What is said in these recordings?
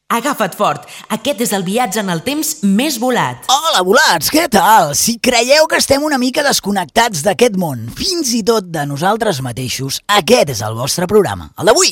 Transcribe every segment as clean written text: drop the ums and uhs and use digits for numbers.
Agafa't fort, aquest és el viatge en el temps més volat. Hola, volats, què tal? Si creieu que estem una mica desconnectats d'aquest món, fins i tot de nosaltres mateixos, aquest és el vostre programa, el d'avui.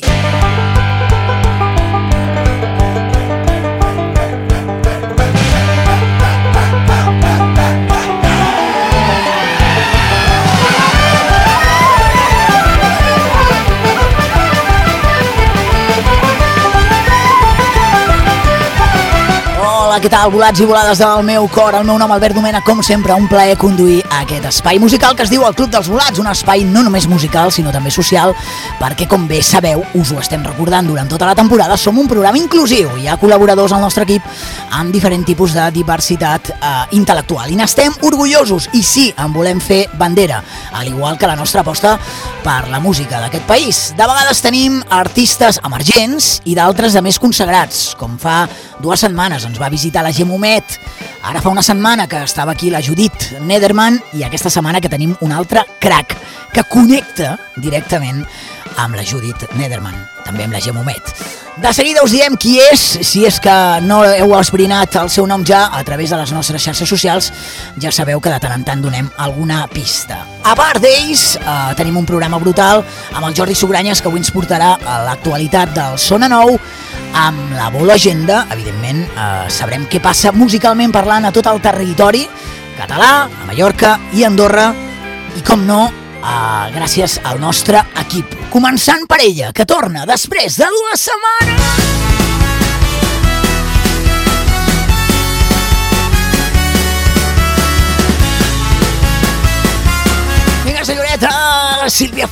Hola, què tal, volats i volades del meu cor? El meu nom, Albert Domènech, com sempre, un plaer conduir aquest espai musical que es diu el Club dels Volats, un espai no només musical, sinó també social, perquè, com bé sabeu, us ho estem recordant durant tota la temporada, som un programa inclusiu. Hi ha col·laboradors al nostre equip amb diferent tipus de diversitat intel·lectual. I n'estem orgullosos, i sí, en volem fer bandera, al igual que la nostra aposta per la música d'aquest país. De vegades tenim artistes emergents i d'altres de més consagrats, com fa 2 setmanes ens va visitar la Gemma Humet, ara fa una setmana que estava aquí la Judit Nederman i aquesta setmana que tenim un altre crack que connecta directament amb la Judit Nederman, també amb la Gemma Humet. De seguida us diem qui és, si és que no heu esbrinat el seu nom ja a través de les nostres xarxes socials, ja sabeu que de tant en tant donem alguna pista. A part d'ells, tenim un programa brutal amb el Jordi Sugranyes que avui ens portarà a l'actualitat del Sona Nou, amb la Bolo Agenda, evidentment, sabrem què passa musicalment parlant a tot el territori català, a Mallorca i Andorra, i com no, gràcies al nostre equip. Començant per ella, que torna després de 2 setmanes. Vinga, senyoreta, Sílvia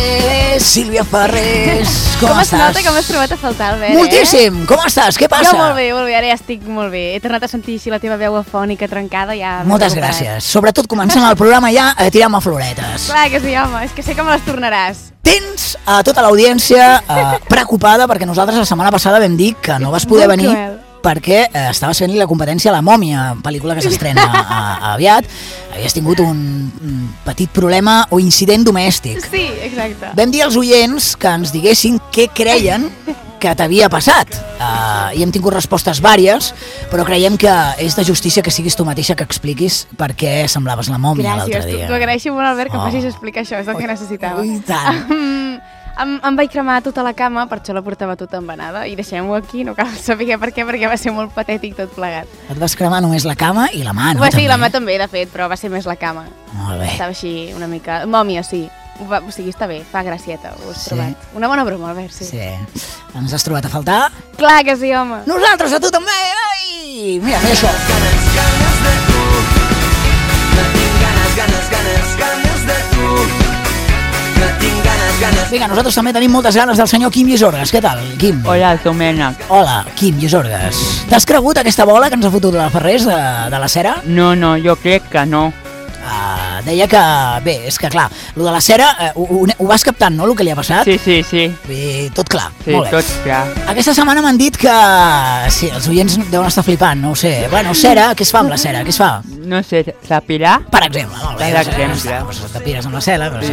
Farrés, com estàs? Com es nota que m'has trobat a faltar, Albert, Moltíssim, com estàs? Què passa? Jo molt bé, ara ja estic molt bé. He tornat a sentir així la teva veu afònica trencada, ja... Moltes gràcies. Sobretot començant el programa ja a tirar-me floretes. Clar que sí, home, és que sé que me les tornaràs. Tens a tota l'audiència preocupada perquè nosaltres la setmana passada vam dir que no vas poder venir perquè estaves fent la competència a La Mòmia, pel·lícula que s'estrena aviat. Havies tingut un petit problema o incident domèstic. Sí, exacte. Vam dir als oients que ens diguessin què creien que t'havia passat. I hem tingut respostes vàries, però creiem que és de justícia que siguis tu mateixa que expliquis per què semblaves la Mòmia l'altre dia. Gràcies, t'ho agraeixo molt, Albert, que facis explicar això, és el que necessitava. I tant. Em vaig cremar tota la cama, per això la portava tota embenada, i deixem-ho aquí, no cal saber per què, perquè va ser molt patètic tot plegat. Et vas cremar només la cama i la mà, no? Sí, la mà també, de fet, però va ser més la cama. Molt bé. Estava així una mica... Mòmia, sí. O sigui, està bé, fa gracieta, ho has trobat. Una bona broma, Albert, sí. Sí. Ens has trobat a faltar? Clar que sí, home. Nosaltres a tu també! Ai! Mira això. Ganes de tu. No tinc ganes de tu. No tinc ganes. Vinga, nosaltres també tenim moltes ganes del senyor Quim Llisorgues. Què tal, Quim? Hola, Domènech. Hola, Quim Llisorgues. T'has cregut aquesta bola que ens ha fotut la Farrés de la cera? No, jo crec que no. Deia que, bé, és que clar, lo de la cera, ho vas captant, no, el que li ha passat? Sí. I tot clar, Sí, molt bé. tot clar. Aquesta setmana m'han dit que, sí, els oients deuen estar flipant, no ho sé. Bueno, cera, què es fa amb la cera? Què es fa? No sé, s'apirà? Per exemple, molt bé. Per exemple. Doncs t'apires amb la cera, però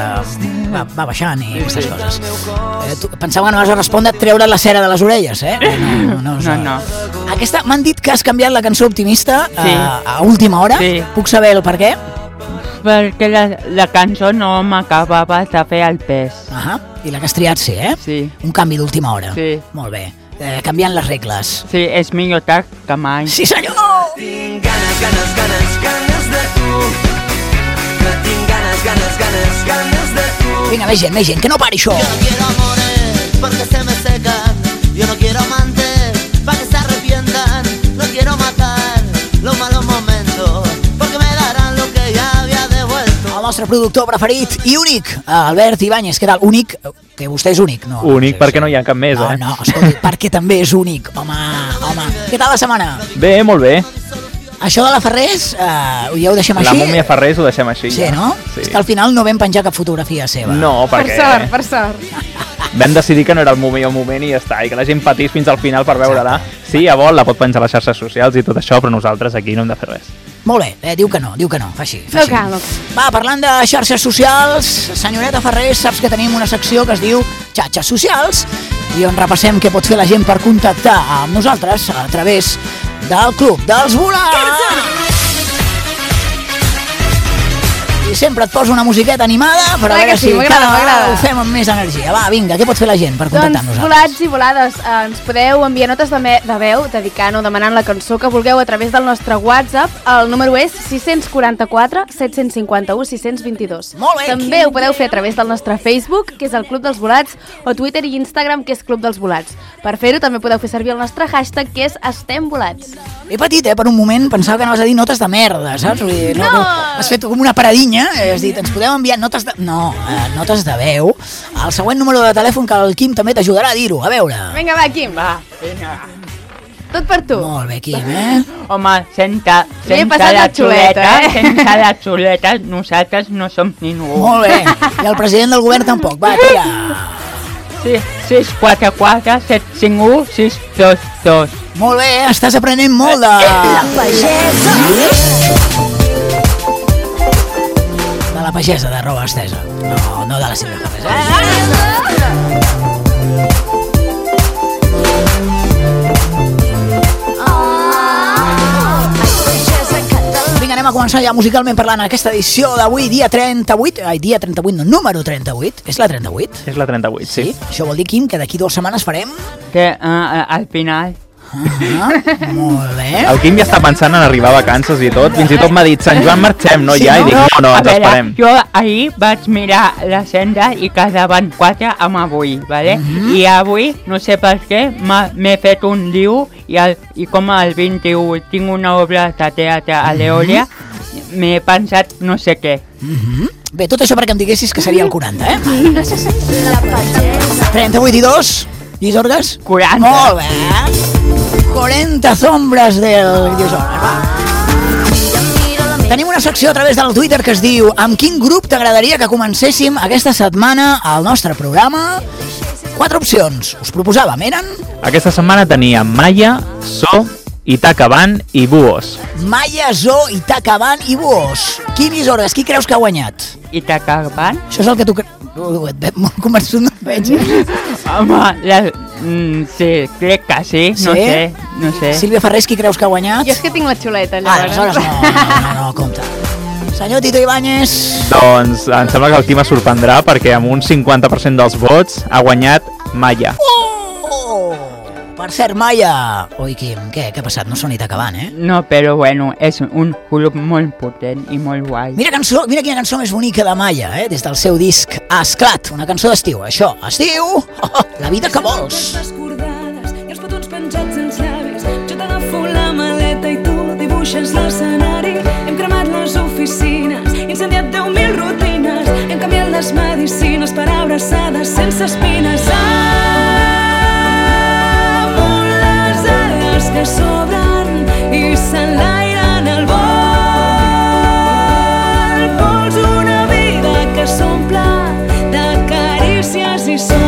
va baixant i aquestes coses. Pensava que no vas a respondre treure la cera de les orelles, eh? No. M'han dit que has canviat la cançó Optimista Sí. a última hora. Sí. Puc saber el per què? Perquè la cançó no m'acabava de fer el pes. I la que has triat sí, eh? Sí. Un canvi d'última hora. Sí. Molt bé. Canviant les regles. Sí, és millor tard que mai. Sí, senyor! Tinc ganes de tu. No tinc ganes de tu. Vinga, més gent, que no pari això. Yo no quiero amores porque se me secan. Yo no quiero amantes para que se arrepientan. No quiero matar los malos momentos porque me darán lo que ya había devuelto. El nostre productor preferit i únic, Albert Ibáñez. Què tal? Únic? Que vostè és únic, no? Únic perquè no hi ha cap més, eh? No, escolti, perquè també és únic. Home. Què tal la setmana? Bé, molt bé. Això de la Farrés, ja ho deixem així? La Mòmia Farrés ho deixem així. Sí, ja. no? Sí. És que al final no vam penjar cap fotografia seva. No, perquè... Per sort. Vam decidir que no era el moment i ja està, i que la gent patís fins al final per veure-la. Sí, a vol, la pot penjar a les xarxes socials i tot això, però nosaltres aquí no hem de fer res. Molt bé, diu que no, fa així. No cal. Va, parlant de xarxes socials, senyoreta Farrés, saps que tenim una secció que es diu xarxes socials i on repassem què pot fer la gent per contactar amb nosaltres a través del Club dels Volats. I sempre et poso una musiqueta animada per a veure si cada vegada ho fem amb més energia. Va, vinga, què pot fer la gent per contactar amb nosaltres? Volats i volades, ens podeu enviar notes de veu dedicant o demanant la cançó que vulgueu a través del nostre WhatsApp. El número és 644 751 622. Molt bé. També ho podeu fer a través del nostre Facebook, que és el Club dels Volats, o Twitter i Instagram, que és Club dels Volats. Per fer-ho també podeu fer servir el nostre hashtag, que és Estem Volats. He patit, per un moment, pensava que anaves a dir notes de merda, saps? Vull dir, no. Has fet com una paradinha, has dit, ens podeu enviar notes de... No, notes de veu. El següent número de telèfon que el Quim també t'ajudarà a dir-ho, a veure. Vinga, va, Quim. Va, vinga. Tot per tu. Molt bé, Quim, Home, sense la xuleta, sense la xuleta, nosaltres no som ningú. Molt bé, i el president del govern tampoc, va, tira. 644 751 622. Molt bé, estàs aprenent molt de... La pagesa. De la pagesa, de roba estesa. No de la Sílvia Ferrer. Vinga, anem a començar ja musicalment parlant aquesta edició d'avui, dia 38. Ai, dia 38, no, número 38. És la 38? És la 38, sí. Això vol dir, Quim, que d'aquí 2 setmanes farem... Que al final... Molt bé. El Quim ja està pensant en arribar a vacances i tot. Fins i tot m'ha dit, Sant Joan marxem, no? Sí, Ja, no? i dic, no, ens esperem. Jo ahir vaig mirar l'agenda i quedaven 4 amb avui, ¿vale? I avui, no sé per què, m'he fet un lío i com el 21 tinc una obra de teatre a l'Eòlia, m'he pensat no sé què. Bé, tot això perquè em diguessis que seria el 40, 38 i 2, Lluís Orgas? 40. Molt bé. 40 sombres del Lluís Orgas, va. Tenim una secció a través del Twitter que es diu amb quin grup t'agradaria que comencéssim aquesta setmana al nostre programa? 4 opcions. Us proposàvem, eren? Aquesta setmana tenia Maya, So, Itacaban i Buos. Maya, Zo, Itacaban i Buos. Quim Lluís Orgas, qui creus que ha guanyat? Itacaban? Això és el que tu... Et veig molt convençut, no et veig. Home, sí, crec que sí, no sé. Sílvia Ferrer, qui creus que ha guanyat? Jo és que tinc la xuleta, Aleshores no, compta. Senyor Tito Ibáñez. Doncs em sembla que el Quim es sorprendrà perquè amb un 50% dels vots ha guanyat Maya. Per cert, Maya... Oi, Quim, què ha passat? No són Itacaban, No, però bueno, és un grup molt potent i molt guai. Mira quina cançó més bonica de Maya, des del seu disc Esclat, una cançó d'estiu. Això es diu La vida que vols. I els petons penjats als llavis. Jo t'agafo la maleta i tu dibuixes l'escenari. Hem cremat les oficines, incendiat 10.000 rutines. Hem canviat les medicines per abraçades sense espines. Que sobren i s'enlairen al vol. Vols una vida que s'omple de carícies i sol.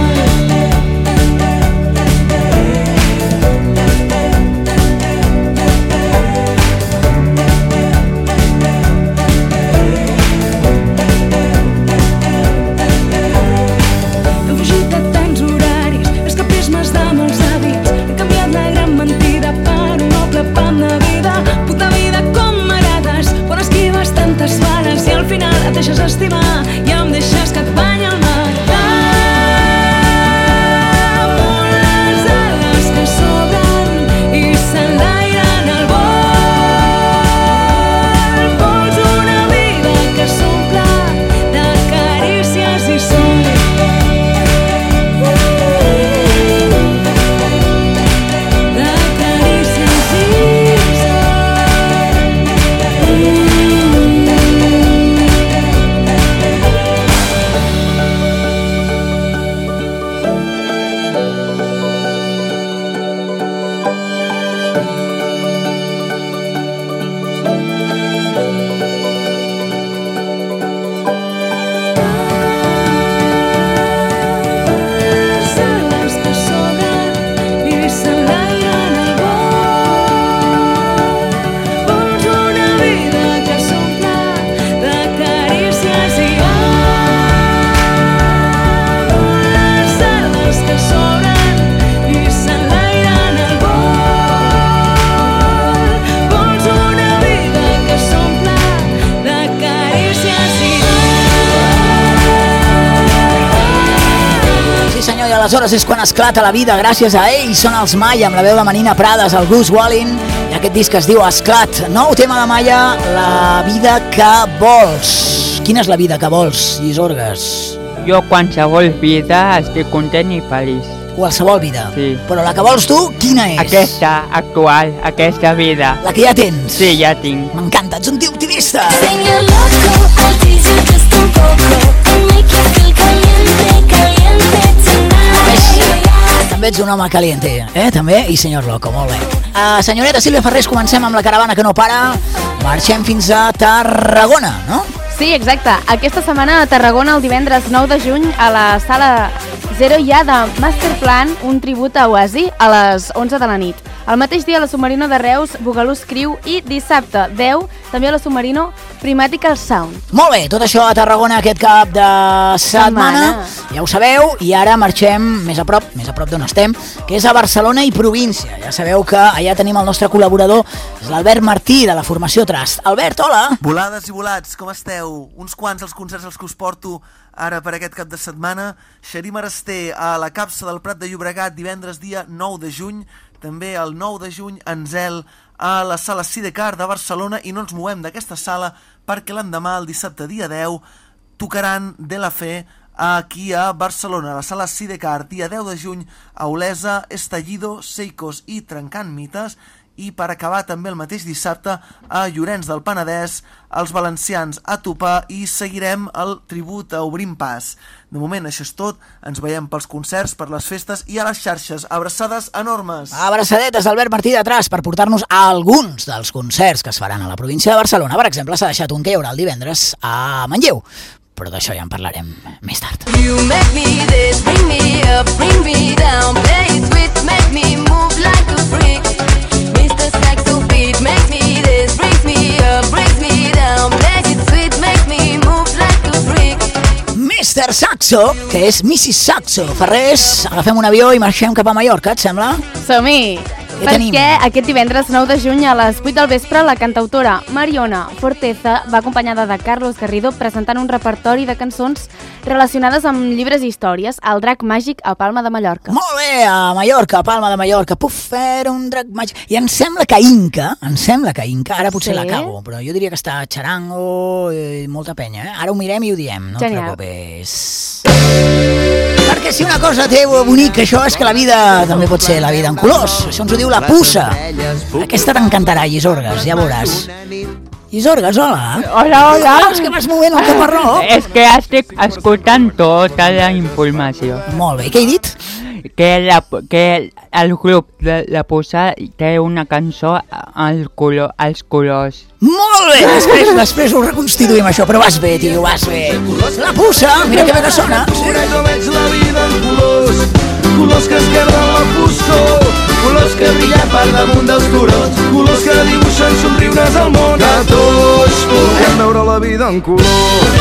Hem fugit de tants horaris, escapismes de molts hàbits. Hem canviat la gran mentida per un noble pam de vida. Puta vida com m'agrades, quan esquives tantes bales i al final et deixes estimar i em deixes que et banya el mar. Damunt les ales que s'obren i s'enlairen al vol. Vols una vida que s'omple de carícies i sol. Sobren aleshores és quan esclata la vida gràcies a ells. Són els Maia, amb la veu de Manina Prades, el Gus Wallin, i aquest disc es diu Esclat. Nou tema de Maia, la vida que vols. Quina és la vida que vols, Llisorgues? Jo qualsevol vida estic content i feliç. Qualsevol vida. Sí. Però la que vols tu, quina és? Aquesta actual, aquesta vida. La que ja tens? Sí, ja tinc. M'encanta, ets un tio optimista. Señor loco, I'll tease you just un poco and make you feel caliente, caliente tonight. També ets un home caliente, també? I senyor loco, molt bé. Senyoreta Sílvia Ferrés, comencem amb la caravana que no para. Marxem fins a Tarragona, no? Sí, exacte. Aquesta setmana a Tarragona, el divendres 9 de juny, a la sala 0 hi ha de Masterplan un tribut a Oasi a les 11 de la nit. El mateix dia a la Submarino de Reus, Bugalús Criu, i dissabte 10 també a la Submarino Primatical Sound. Molt bé, tot això a Tarragona aquest cap de setmana. Ja ho sabeu, i ara marxem més a prop d'on estem, que és a Barcelona i província. Ja sabeu que allà tenim el nostre col·laborador, és l'Albert Martí, de la formació Trast. Albert, hola! Volades i volats, com esteu? Uns quants els concerts als que us porto ara per aquest cap de setmana. Xerí Marester a la Capsa del Prat de Llobregat divendres dia 9 de juny. També el 9 de juny Enzel a la sala Sidecar de Barcelona, i no ens movem d'aquesta sala perquè l'endemà, el dissabte dia 10, tocaran De La Fe aquí a Barcelona, a la sala Sidecar, dia 10 de juny, a Olesa, Estallido, Seicos i Trencant Mites. I per acabar també el mateix dissabte a Llorenç del Penedès, els valencians a topar, i seguirem el tribut a Obrim Pas. De moment això és tot, ens veiem pels concerts, per les festes i a les xarxes. Abraçades enormes! Abraçadetes d'Albert Martí d'atrás per portar-nos a alguns dels concerts que es faran a la província de Barcelona. Per exemple, s'ha deixat un que hi haurà el divendres a Manlleu, però d'això ja en parlarem més tard. You make me this, bring me up, bring me down, play it sweet, make me move like a freak. Mr. Saxo beat, make me this, brings me up, brings me down, play it sweet, make me move like a freak. Mr. Saxo, que és Mrs. Saxo. Ferrés, agafem un avió i marxem cap a Mallorca, et sembla? Som-hi! tenim? Perquè aquest divendres 9 de juny a les 8 del vespre la cantautora Mariona Forteza va acompanyada de Carlos Garrido presentant un repertori de cançons relacionades amb llibres i històries al Drac Màgic a Palma de Mallorca. Molt bé, a Mallorca, a Palma de Mallorca. Puf, era un drac màgic. I em sembla que Inca, ara potser Sí? la cago, però jo diria que està Charango i molta penya, eh? Ara ho mirem i ho diem, no et Genial. preocupis. Perquè si una cosa té bonic això és que la vida també pot ser la vida en colors. Això ens ho diu la Puça. Aquesta t'encantarà, Llisorgues, ja veuràs. Llisorgues, hola. Hola, hola. És que vas movent el caparró. És que estic escoltant tota la informació. Molt bé, què he dit? Que el grup de la Puça té una cançó als colors. Molt bé, després ho reconstituïm això, però vas bé, tio, vas bé. La Puça, mira que bé que sona. Jo veig la vida en colors, colors que esquerden la foscor, colors que brillen per damunt dels turons, colors que dibuixen somriures al món. Que tots puguem veure la vida en colors.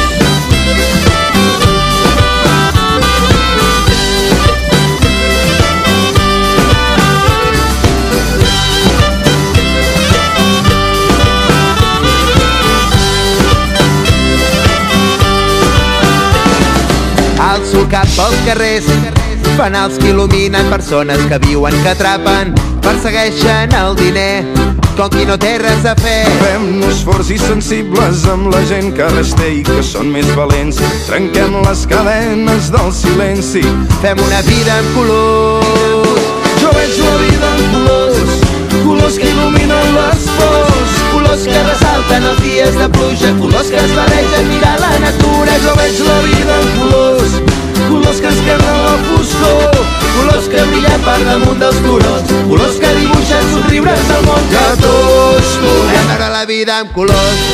Alço el cap pels carrers, fanals que il·luminen persones que viuen, que atrapen, persegueixen el diner, com qui no té res a fer. Fem-nos forts i sensibles amb la gent que res té i que són més valents. Trenquem les cadenes del silenci. Fem una vida en colors. Jo veig la vida en colors, colors que il·luminen les pors, colors que ressalten els dies de pluja, colors que es barregen mirar la natura. Jo veig la vida en colors, colors que esquerden la foscor, colors que brillen per damunt dels turons, colors que dibuixen somriures al món. Que tots Podem veure la vida en colors.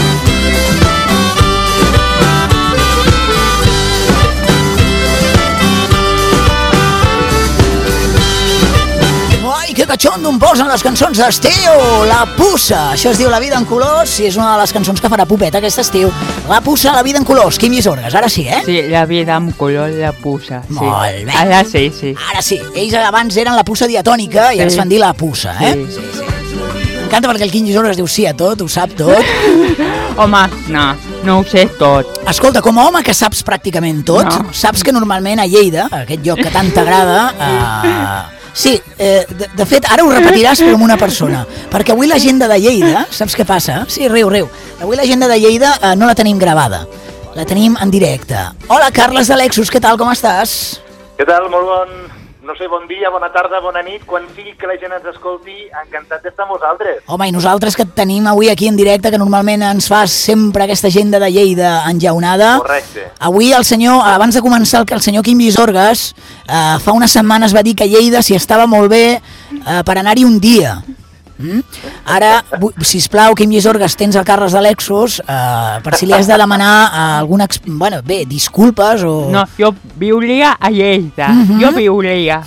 Ai, que catxondo em posen les cançons d'estiu. La Puça, això es diu La vida en colors i és una de les cançons que farà Popeta aquest estiu. La Puça, La vida en colors. Quim Llisorgues, ara sí, eh? Sí, la vida amb color, la Puça. Sí. Molt bé. Ara sí, sí. Ara sí. Ells abans eren la Puça diatònica i Sí. ens fan dir la Puça, eh? Sí. M'encanta perquè el Quim Llisorgues diu sí a tot, ho sap tot. Home, no ho sé tot. Escolta, com a home que saps pràcticament tot, saps que normalment a Lleida, aquest lloc que tant t'agrada... Sí, de fet, ara ho repetiràs però amb una persona, perquè avui l'agenda de Lleida, saps què passa? Sí, riu. Avui l'agenda de Lleida no la tenim gravada, la tenim en directe. Hola, Carles de Lexus, què tal, com estàs? Què tal? Molt bon dia, bona tarda, bona nit, quan sigui que la gent ens escolti, encantat d'estar amb vosaltres. Home, i nosaltres que et tenim avui aquí en directe, que normalment ens fas sempre aquesta agenda de Lleida enjaunada. Correcte. Avui el senyor, abans de començar, el senyor Quim Llisorgues, fa unes setmanes va dir que Lleida s'hi estava molt bé per anar-hi un dia. Ara, sisplau, Quim Llisorgues, tens el Carles de Lexus, per si li has de demanar alguna... Bueno, bé, disculpes o... No, jo viuria a Lleida, jo viuria,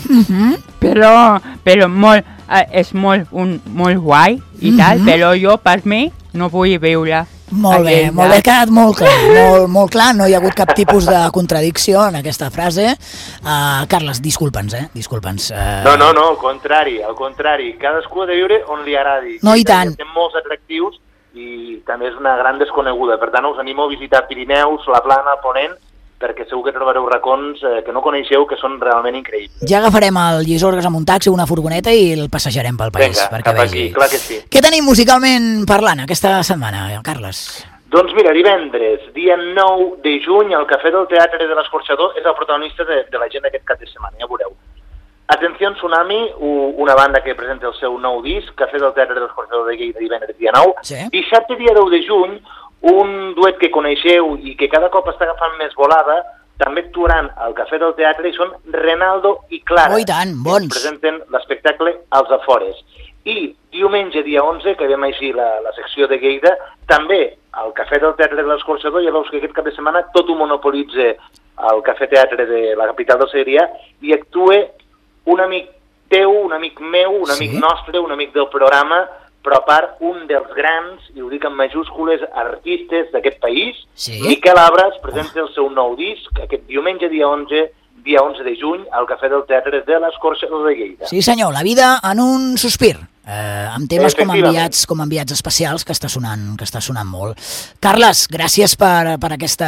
però molt, és molt guai i tal, però jo per mi no vull viure. Molt bé, ha quedat molt clar, no hi ha hagut cap tipus de contradicció en aquesta frase. Carles, disculpa'ns. No, al contrari, cadascú ha de viure on li agradi. No, i tant. Té molts atractius i també és una gran desconeguda, per tant us animo a visitar Pirineus, la Plana, Ponent, perquè segur que trobareu racons que no coneixeu, que són realment increïbles. Ja agafarem el Llisorgues amb un taxi o una furgoneta i el passejarem pel país. Vinga, cap aquí, clar que sí. Què tenim musicalment parlant aquesta setmana, Carles? Doncs mira, divendres, dia 9 de juny, el Cafè del Teatre de l'Escorxador és el protagonista de l'agenda d'aquest cap de setmana, ja veureu. Atenció Tsunami, una banda que presenta el seu nou disc, Cafè del Teatre de l'Escorxador de Lleida, divendres, dia 9. Sí. Dissabte, dia 10 de juny, un duet que coneixeu i que cada cop està agafant més volada, també actuaran al Cafè del Teatre i són Renaldo i Clara. Oh, i tant, bons. Presenten l'espectacle als Afores. I diumenge, dia 11, que veiem així la secció de Lleida, també al Cafè del Teatre de l'Escorxador, ja veus que aquest cap de setmana tot ho monopolitza al Cafè Teatre de la capital del Segrià i actua un amic teu, un amic meu, un amic nostre, un amic del programa, però a part un dels grans, i ho dic en majúscules, artistes d'aquest país, Miquel Abras, presenta el seu nou disc aquest diumenge, dia 11 de juny, al Cafè del Teatre de l'Escorxador de Lleida. Sí senyor, la vida en un sospir, amb temes com enviats especials, que està sonant molt. Carles, gràcies per aquesta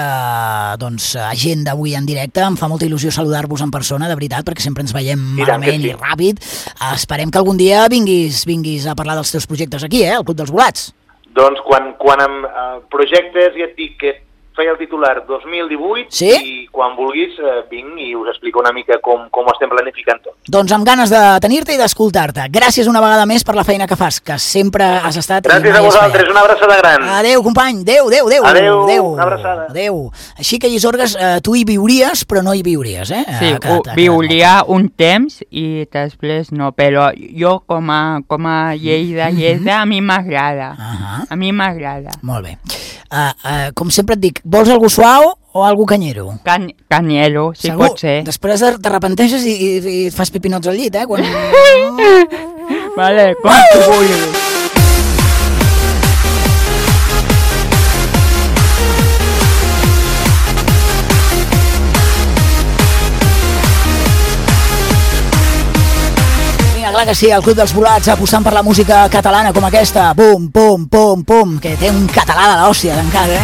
agenda avui en directe, em fa molta il·lusió saludar-vos en persona, de veritat, perquè sempre ens veiem malament i ràpid. Esperem que algun dia vinguis a parlar dels teus projectes aquí, al Club dels Volats. Doncs quan amb projectes, ja et dic que feia el titular 2018 i quan vulguis vinc i us explico una mica com ho estem planificant tot. Doncs amb ganes de tenir-te i d'escoltar-te. Gràcies una vegada més per la feina que fas, que sempre has estat... Gràcies a vosaltres, una abraçada gran. Adéu, company, adéu. Adéu, una abraçada. Adéu. Així que, Llisorgues, tu hi viuries, però no hi viuries, eh? Sí, viuria un temps i després no, però jo com a Lleida, a mi m'agrada. A mi m'agrada. Molt bé. Com sempre et dic, vols algú suau o algú canyero? Canyero, si pot ser. Després t'arrepenteixes i fas pipinots al llit, quan... Vale, quan tu vulguis. Clar que sí, el Club dels Volats apostant per la música catalana com aquesta, pum, pum, pum, pum, que té un català de l'hòstia d'encara,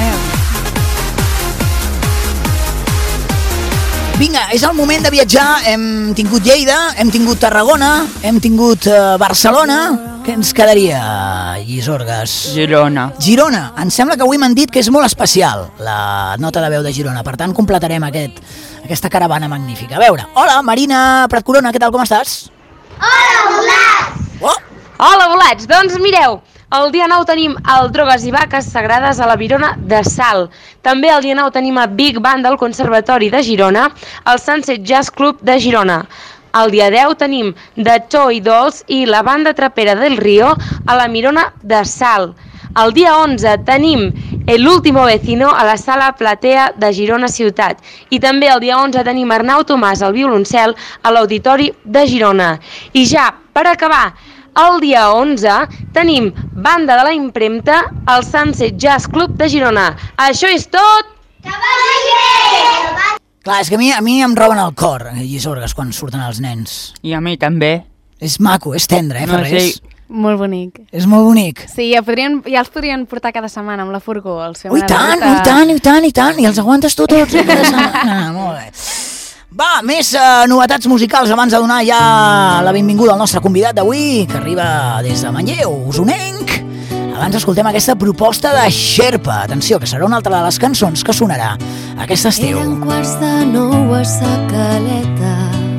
Vinga, és el moment de viatjar, hem tingut Lleida, hem tingut Tarragona, hem tingut Barcelona, què ens quedaria, Llisorgues? Girona. Em sembla que avui m'han dit que és molt especial la nota de veu de Girona, per tant completarem aquesta caravana magnífica. A veure, hola Marina Pratcorona, què tal, com estàs? Hola, Volats! Oh! Hola, Volats! Doncs mireu, el dia 9 tenim el Drogues i Vaques Sagrades a la Virona de Salt. També el dia 9 tenim a Big Band del Conservatori de Girona, el Sunset Jazz Club de Girona. El dia 10 tenim The Toy Dolls i la banda trapera del Río a la Mirona de Salt. El dia 11 tenim El Último Vecino a la Sala Platea de Girona Ciutat. I també el dia 11 tenim Arnau Tomàs al violoncel a l'Auditori de Girona. I ja, per acabar, el dia 11 tenim banda de la impremta al Sunset Jazz Club de Girona. Això és tot! Que vagi bé! Clar, és que a mi em roben el cor, Llisorgues, quan surten els nens. I a mi també. És maco, és tendre, fa res. Molt bonic. És molt bonic. Sí, ja els podrien portar cada setmana amb la furgó. I tant. I els aguantes tu tots cada setmana. Molt bé. Va, més novetats musicals abans de donar ja la benvinguda al nostre convidat d'avui, que arriba des de Manlleu, usonenc. Abans escoltem aquesta proposta de Xerpa. Atenció, que serà una altra de les cançons que sonarà aquest estiu. Eren 8:45 a Sa Caleta.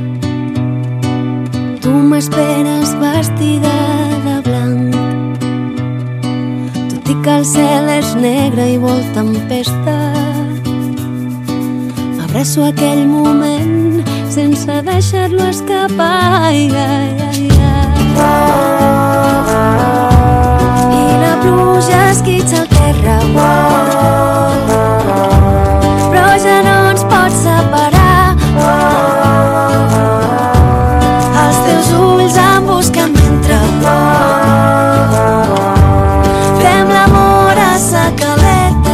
Tu m'esperes vestida de blanc. Tot i que el cel és negre i vol tempesta, m'abraço aquell moment sense deixar-lo escapar. I la pluja esquitxa el terra, però ja no ens pot separar. Els teus ulls em busquen mentre fem l'amor a Sa Caleta.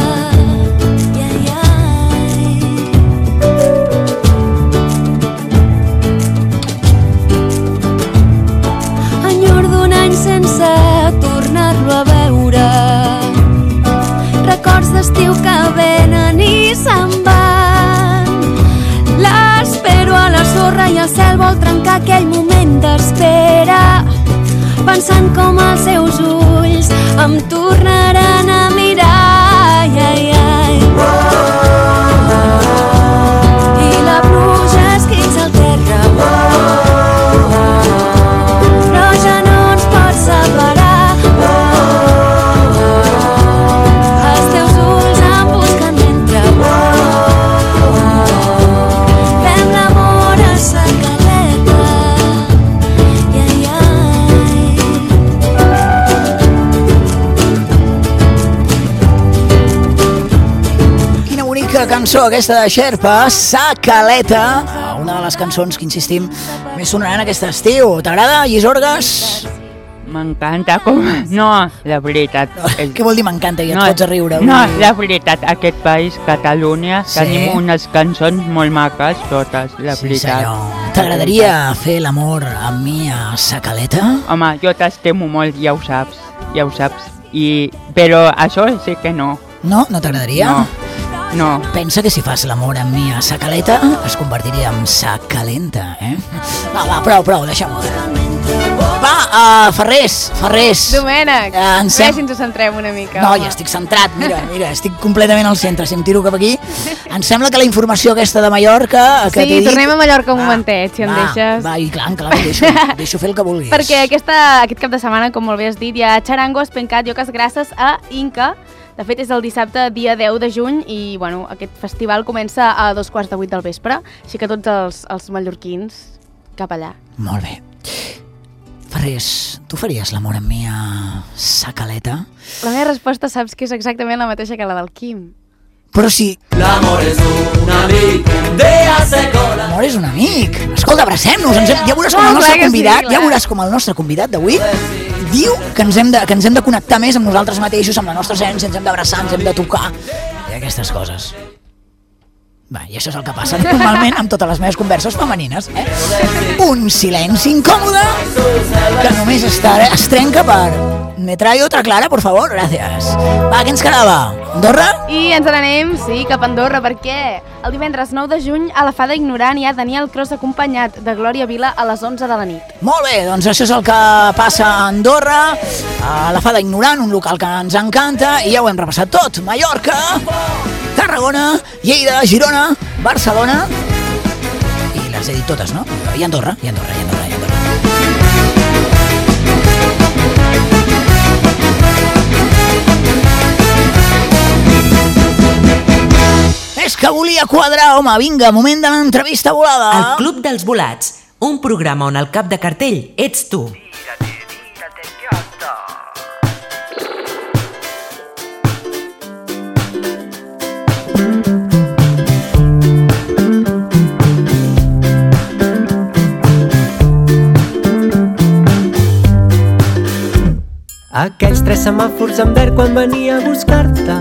Enyor d'un any sense tornar-lo a veure, records d'estiu que venen i se'n van. L'espero a la sorra i el cel vol trencar aquell moment d'espera, pensant com els seus ulls em tornaran a mirar. I la pluja esquitxa el terra, però ja no ens pot separar. Els teus ulls em busquen mentre fem l'amor a Sa Caleta. Quina bonica cançó aquesta de Xerpa, Sa Caleta, una de les cançons que, insistim, més sonaran aquest estiu. T'agrada, Llisorgues? M'encanta com... No, la veritat... Què vol dir m'encanta? Ja et pots a riure. No, la veritat, aquest país, Catalunya, Sí? tenim unes cançons molt maques, totes, la Sí, veritat. senyor. T'agradaria fer l'amor amb mi a Sa Caleta? Home, jo t'estimo molt, ja ho saps, però això sí que no. No? No t'agradaria? No. Pensa que si fas l'amor amb mi a Sa Caleta es convertiria en Sa Calenta, eh? Va, prou, deixem-ho. Va, Ferrés. Domènec, Ensem- si ens ho centrem una mica. No, home. ja estic centrat, mira, estic completament al centre, si em tiro cap aquí. Em sembla que la informació aquesta de Mallorca... Que Sí, tornem a Mallorca un momentet, si em deixes. Va, i clar, deixo fer el que vulguis. Perquè aquest cap de setmana, com molt bé has dit, hi ha Charango, Espencat, Lloques Grasses a Inca. De fet, és el dissabte, dia 10 de juny, i bueno, aquest festival comença a 7:45 del vespre, així que tots els mallorquins cap allà. Molt bé. Ferrés, tu faries l'amor amb mi a Sa Caleta? La meva resposta saps que és exactament la mateixa que la del Quim. Però si... L'amor és un amic de hace cola. L'amor és un amic. Escolta, abracem-nos. Ja veuràs com el nostre convidat, ja veuràs com el nostre convidat d'avui diu que ens hem de connectar més amb nosaltres mateixos, amb la nostra essència, ens hem d'abraçar, ens hem de tocar i aquestes coses. Va, i això és el que passa normalment amb totes les meves converses femenines, eh? Un silenci incòmode que només es trenca per... Me trae otra Clara, por favor, gracias. Va, què ens quedava? Andorra? I ens n'anem, sí, cap a Andorra, perquè el divendres 9 de juny a la Fada Ignorant hi ha Daniel Cros acompanyat de Glòria Vila a les 11 de la nit. Molt bé, doncs això és el que passa a Andorra, a la Fada Ignorant, un local que ens encanta, i ja ho hem repassat tot. Mallorca, Tarragona, Lleida, Girona, Barcelona, i les he dit totes, no? I Andorra. És que volia quadrar, home, vinga, moment de l'entrevista volada. El Club dels Volats, un programa on el cap de cartell ets tu. Aquells 3 semàfors en verd quan venia a buscar-te,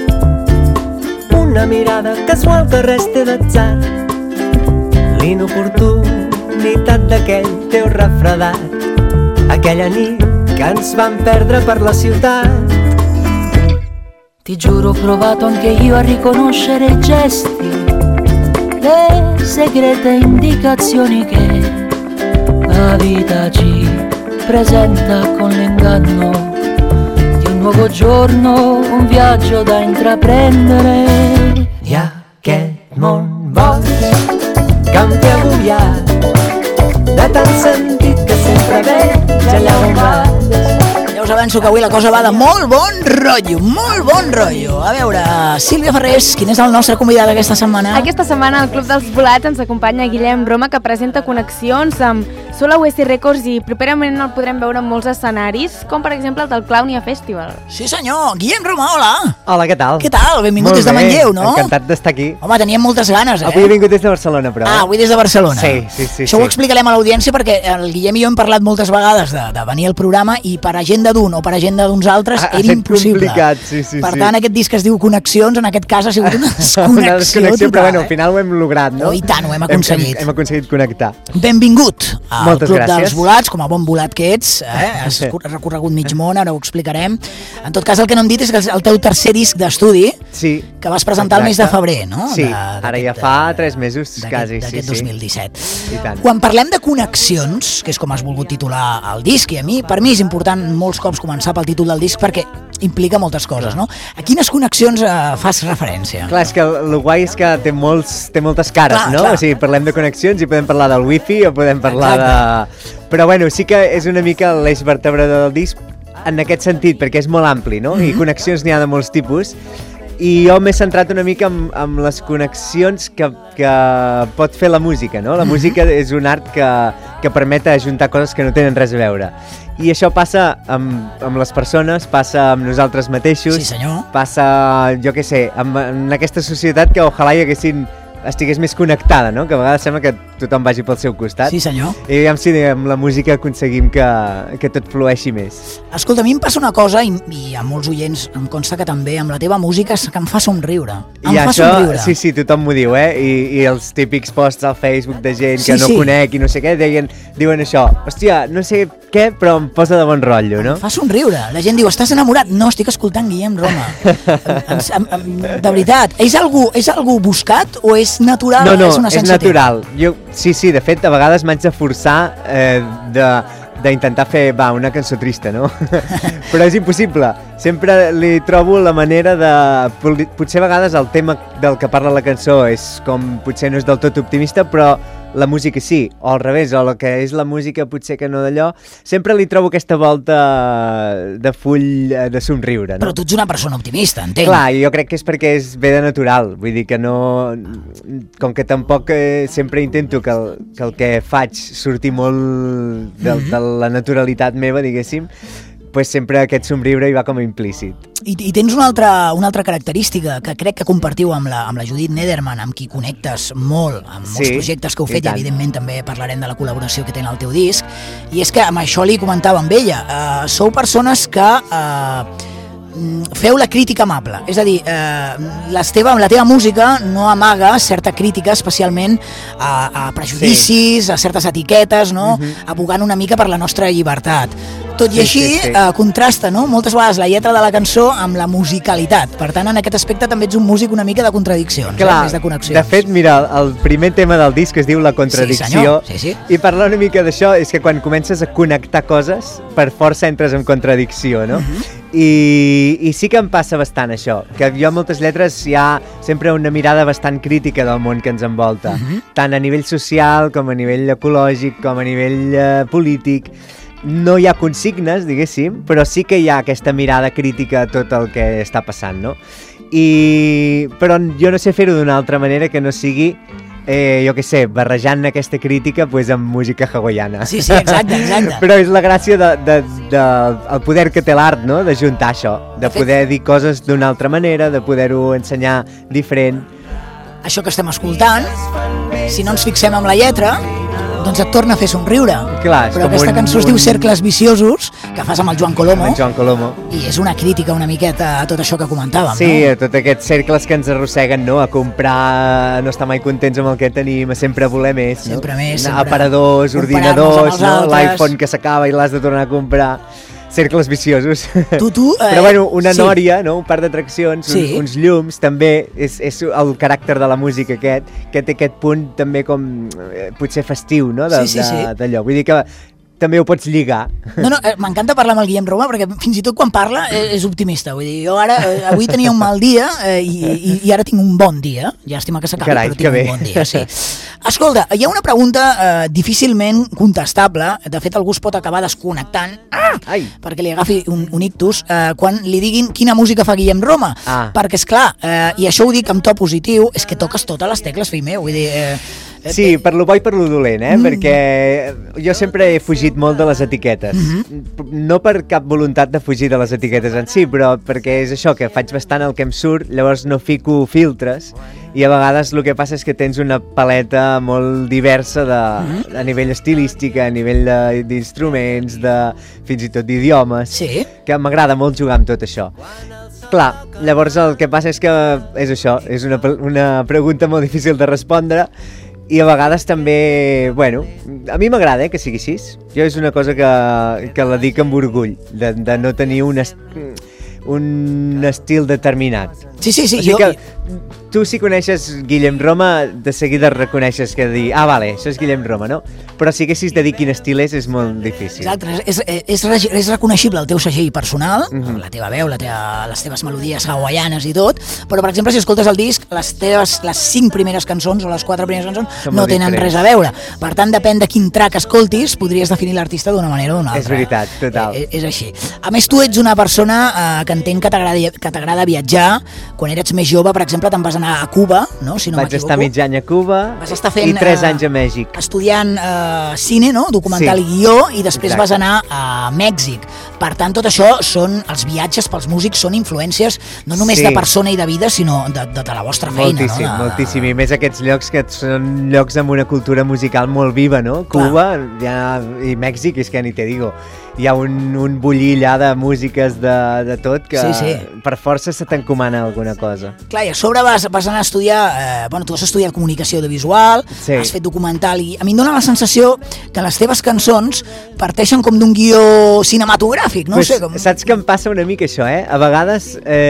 una mirada casual que res té d'atzar, l'inoportunitat d'aquell teu refredat, aquella nit que ens vam perdre per la ciutat. Ti giuro, ho provato anche io a riconoscere i gesti, le segrete indicazioni che la vita ci presenta con l'inganno di un nuovo giorno, un viaggio da intraprendere. I aquest món boig que em té agobiat, de tan sentit que sempre veig allà on vaig. Ja us avanço que avui la cosa va de molt bon rotllo, molt bon rotllo. A veure, Sílvia Ferrés, quin és el nostre convidat aquesta setmana? Aquesta setmana al Club dels Volats ens acompanya Guillem Roma, que presenta connexions amb Sola USI Records i properament el podrem veure en molts escenaris, com per exemple el del Clownia Festival. Sí senyor, Guillem Roma, hola! Hola, què tal? Què tal? Benvingut des de Manlleu, no? Encantat d'estar aquí. Home, teníem moltes ganes, Avui he vingut des de Barcelona, però. Avui des de Barcelona. Sí. Això ho explicarem a l'audiència perquè el Guillem i jo hem parlat moltes vegades de venir al programa i per agenda d'un o per agenda d'uns altres era impossible. Complicat, sí. Per tant, aquest disc es diu Connexions, en aquest cas ha sigut una desconnexió total. Però bueno, al final ho hem lograt, no? I tant, ho hem aconseguit. Hem aconseguit connectar. Benvingut al Club dels Volats, com a bon volat que ets, has recorregut mig món, ara ho explicarem. En tot cas, el que no hem dit és que el teu tercer disc d'estudi, que vas presentar el mes de febrer, no? Sí, ara ja fa 3 mesos, quasi. D'aquest 2017. I tant. Quan parlem de connexions, que és com has volgut titular el disc, i per mi és important molts cops començar pel títol del disc perquè implica moltes coses, no? A quines connexions fas referència? Clar, és que el guai és que té moltes cares, no? Clar. O sigui, parlem de connexions i podem parlar del wifi o podem parlar de... Però bueno, sí que és una mica l'eix vertebrador del disc en aquest sentit, perquè és molt ampli, no? I connexions n'hi ha de molts tipus. I jo m'he centrat una mica en les connexions que pot fer la música, no? La música és un art que permet ajuntar coses que no tenen res a veure. I això passa amb les persones, passa amb nosaltres mateixos, passa, jo què sé, en aquesta societat que ojalà estigués més connectada, no? Que a vegades sembla que tothom vagi pel seu costat. Sí, senyor. I aviam si amb la música aconseguim que tot flueixi més. Escolta, a mi em passa una cosa, i a molts oients em consta que també, amb la teva música, és que em fa somriure. I això, sí, tothom m'ho diu, I els típics posts al Facebook de gent que no conec i no sé què, diuen això, hòstia, no sé què, però em posa de bon rotllo, no? Em fa somriure. La gent diu, estàs enamorat? No, estic escoltant Guillem Roma. De veritat, és algú buscat o és natural? No, és natural. Sí, de fet, a vegades m'haig de forçar d'intentar fer una cançó trista, no? Però és impossible. Sempre li trobo la manera de... Potser a vegades el tema del que parla la cançó és com potser no és del tot optimista, però la música sí, o al revés, o el que és la música potser que no d'allò. Sempre li trobo aquesta volta de full de somriure, no? Però tu ets una persona optimista, entenc. Clar, jo crec que és perquè ve de natural, vull dir que no... Com que tampoc sempre intento que el que faig surti molt de la naturalitat meva, diguéssim, pues sempre aquest somriure hi va com a implícit. I tens una altra característica que crec que compartiu amb la Judit Nederman, amb qui connectes molt, amb molts projectes que heu fet, i evidentment també parlarem de la col·laboració que té en el teu disc, i és que amb això li comentava amb ella, sou persones que feu la crítica amable, és a dir, la teva música no amaga certa crítica, especialment a prejudicis, a certes etiquetes, no? Abogant una mica per la nostra llibertat. Tot i així, contrasta, no? Moltes vegades la lletra de la cançó amb la musicalitat. Per tant, en aquest aspecte també ets un músic una mica de contradiccions, més de connexions. De fet, mira, el primer tema del disc es diu La contradicció, i parlar una mica d'això és que quan comences a connectar coses, per força entres en contradicció, no? I sí que em passa bastant això, que jo a moltes lletres hi ha sempre una mirada bastant crítica del món que ens envolta, tant a nivell social com a nivell ecològic, com a nivell polític. No hi ha consignes, diguéssim, però sí que hi ha aquesta mirada crítica a tot el que està passant, no? Però jo no sé fer-ho d'una altra manera que no sigui, jo què sé, barrejant aquesta crítica amb música hawaiana. Sí, exacte. Però és la gràcia del poder que té l'art, no?, de juntar això, de poder dir coses d'una altra manera, de poder-ho ensenyar diferent. Això que estem escoltant, si no ens fixem amb la lletra, doncs et torna a fer somriure. Clar, és però com aquesta cançó es diu Cercles Viciosos, que fas amb el Joan Colomo. Amb el Joan Colomo. I és una crítica una miqueta a tot això que comentàvem, sí, no? a tots aquests cercles que ens arrosseguen, no? A comprar, a no estar mai contents amb el que tenim, a sempre voler més, no? Sempre més, sempre. Aparadors, ordinadors, no? L'iPhone que s'acaba i l'has de tornar a comprar. Cercles viciosos. Però bueno, una nòria, no? Un parc d'atraccions, uns llums, també és el caràcter de la música aquest, que té aquest punt també com potser festiu, no? D'allò. Vull dir que també ho pots lligar. No, m'encanta parlar amb el Guillem Roma perquè fins i tot quan parla és optimista. Vull dir, jo avui tenia un mal dia i ara tinc un bon dia. Llàstima que s'acabi, però tinc un bon dia, sí. Escolta, hi ha una pregunta difícilment contestable. De fet, algú es pot acabar desconnectant perquè li agafi un ictus quan li diguin quina música fa Guillem Roma. Perquè, esclar, i això ho dic amb to positiu, és que toques totes les tecles, fill meu. Vull dir... Sí, per lo bo i per lo dolent, perquè jo sempre he fugit molt de les etiquetes. No per cap voluntat de fugir de les etiquetes en si, però perquè és això, que faig bastant el que em surt, llavors no fico filtres, i a vegades el que passa és que tens una paleta molt diversa a nivell estilística, a nivell d'instruments, fins i tot d'idiomes, que m'agrada molt jugar amb tot això. Clar, llavors el que passa és que és això, és una pregunta molt difícil de respondre, i a vegades també, bueno, a mi m'agrada que sigui així. Jo és una cosa que la dic amb orgull, de no tenir un estil determinat. Sí, o sigui que tu si coneixes Guillem Roma, de seguida reconeixes que dir, vale, això és Guillem Roma, no? Però si haguessis de dir quin estil és molt difícil. Exacte, és reconeixible el teu segell personal, la teva veu, les teves melodies hawaianes i tot, però per exemple si escoltes el disc, les 5 primeres cançons o les 4 primeres cançons no tenen res a veure. Per tant, depèn de quin track escoltis, podries definir l'artista d'una manera o d'una altra. És veritat, total. És així. A més, tu ets una persona que entenc que t'agrada viatjar. Quan eres més jove, per exemple, te'n vas anar a Cuba, no? Si no m'equivoco. Vaig estar mig any a Cuba i 3 anys a Mèxic. Estudiant cine, no? Documental i guió, i després vas anar a Mèxic. Per tant, tot això són els viatges pels músics, són influències no només de persona i de vida, sinó de la vostra feina. Moltíssim, moltíssim. I més aquests llocs que són llocs amb una cultura musical molt viva, no? Cuba i Mèxic, és que ni te digo. Hi ha un bullir allà de músiques de tot que per força se t'encomana alguna cosa. Clar, i a sobre vas anar a estudiar, tu has estudiat comunicació audiovisual, has fet documental, i a mi em dóna la sensació que les teves cançons parteixen com d'un guió cinematogràfic, no sé com... Saps que em passa una mica això, A vegades,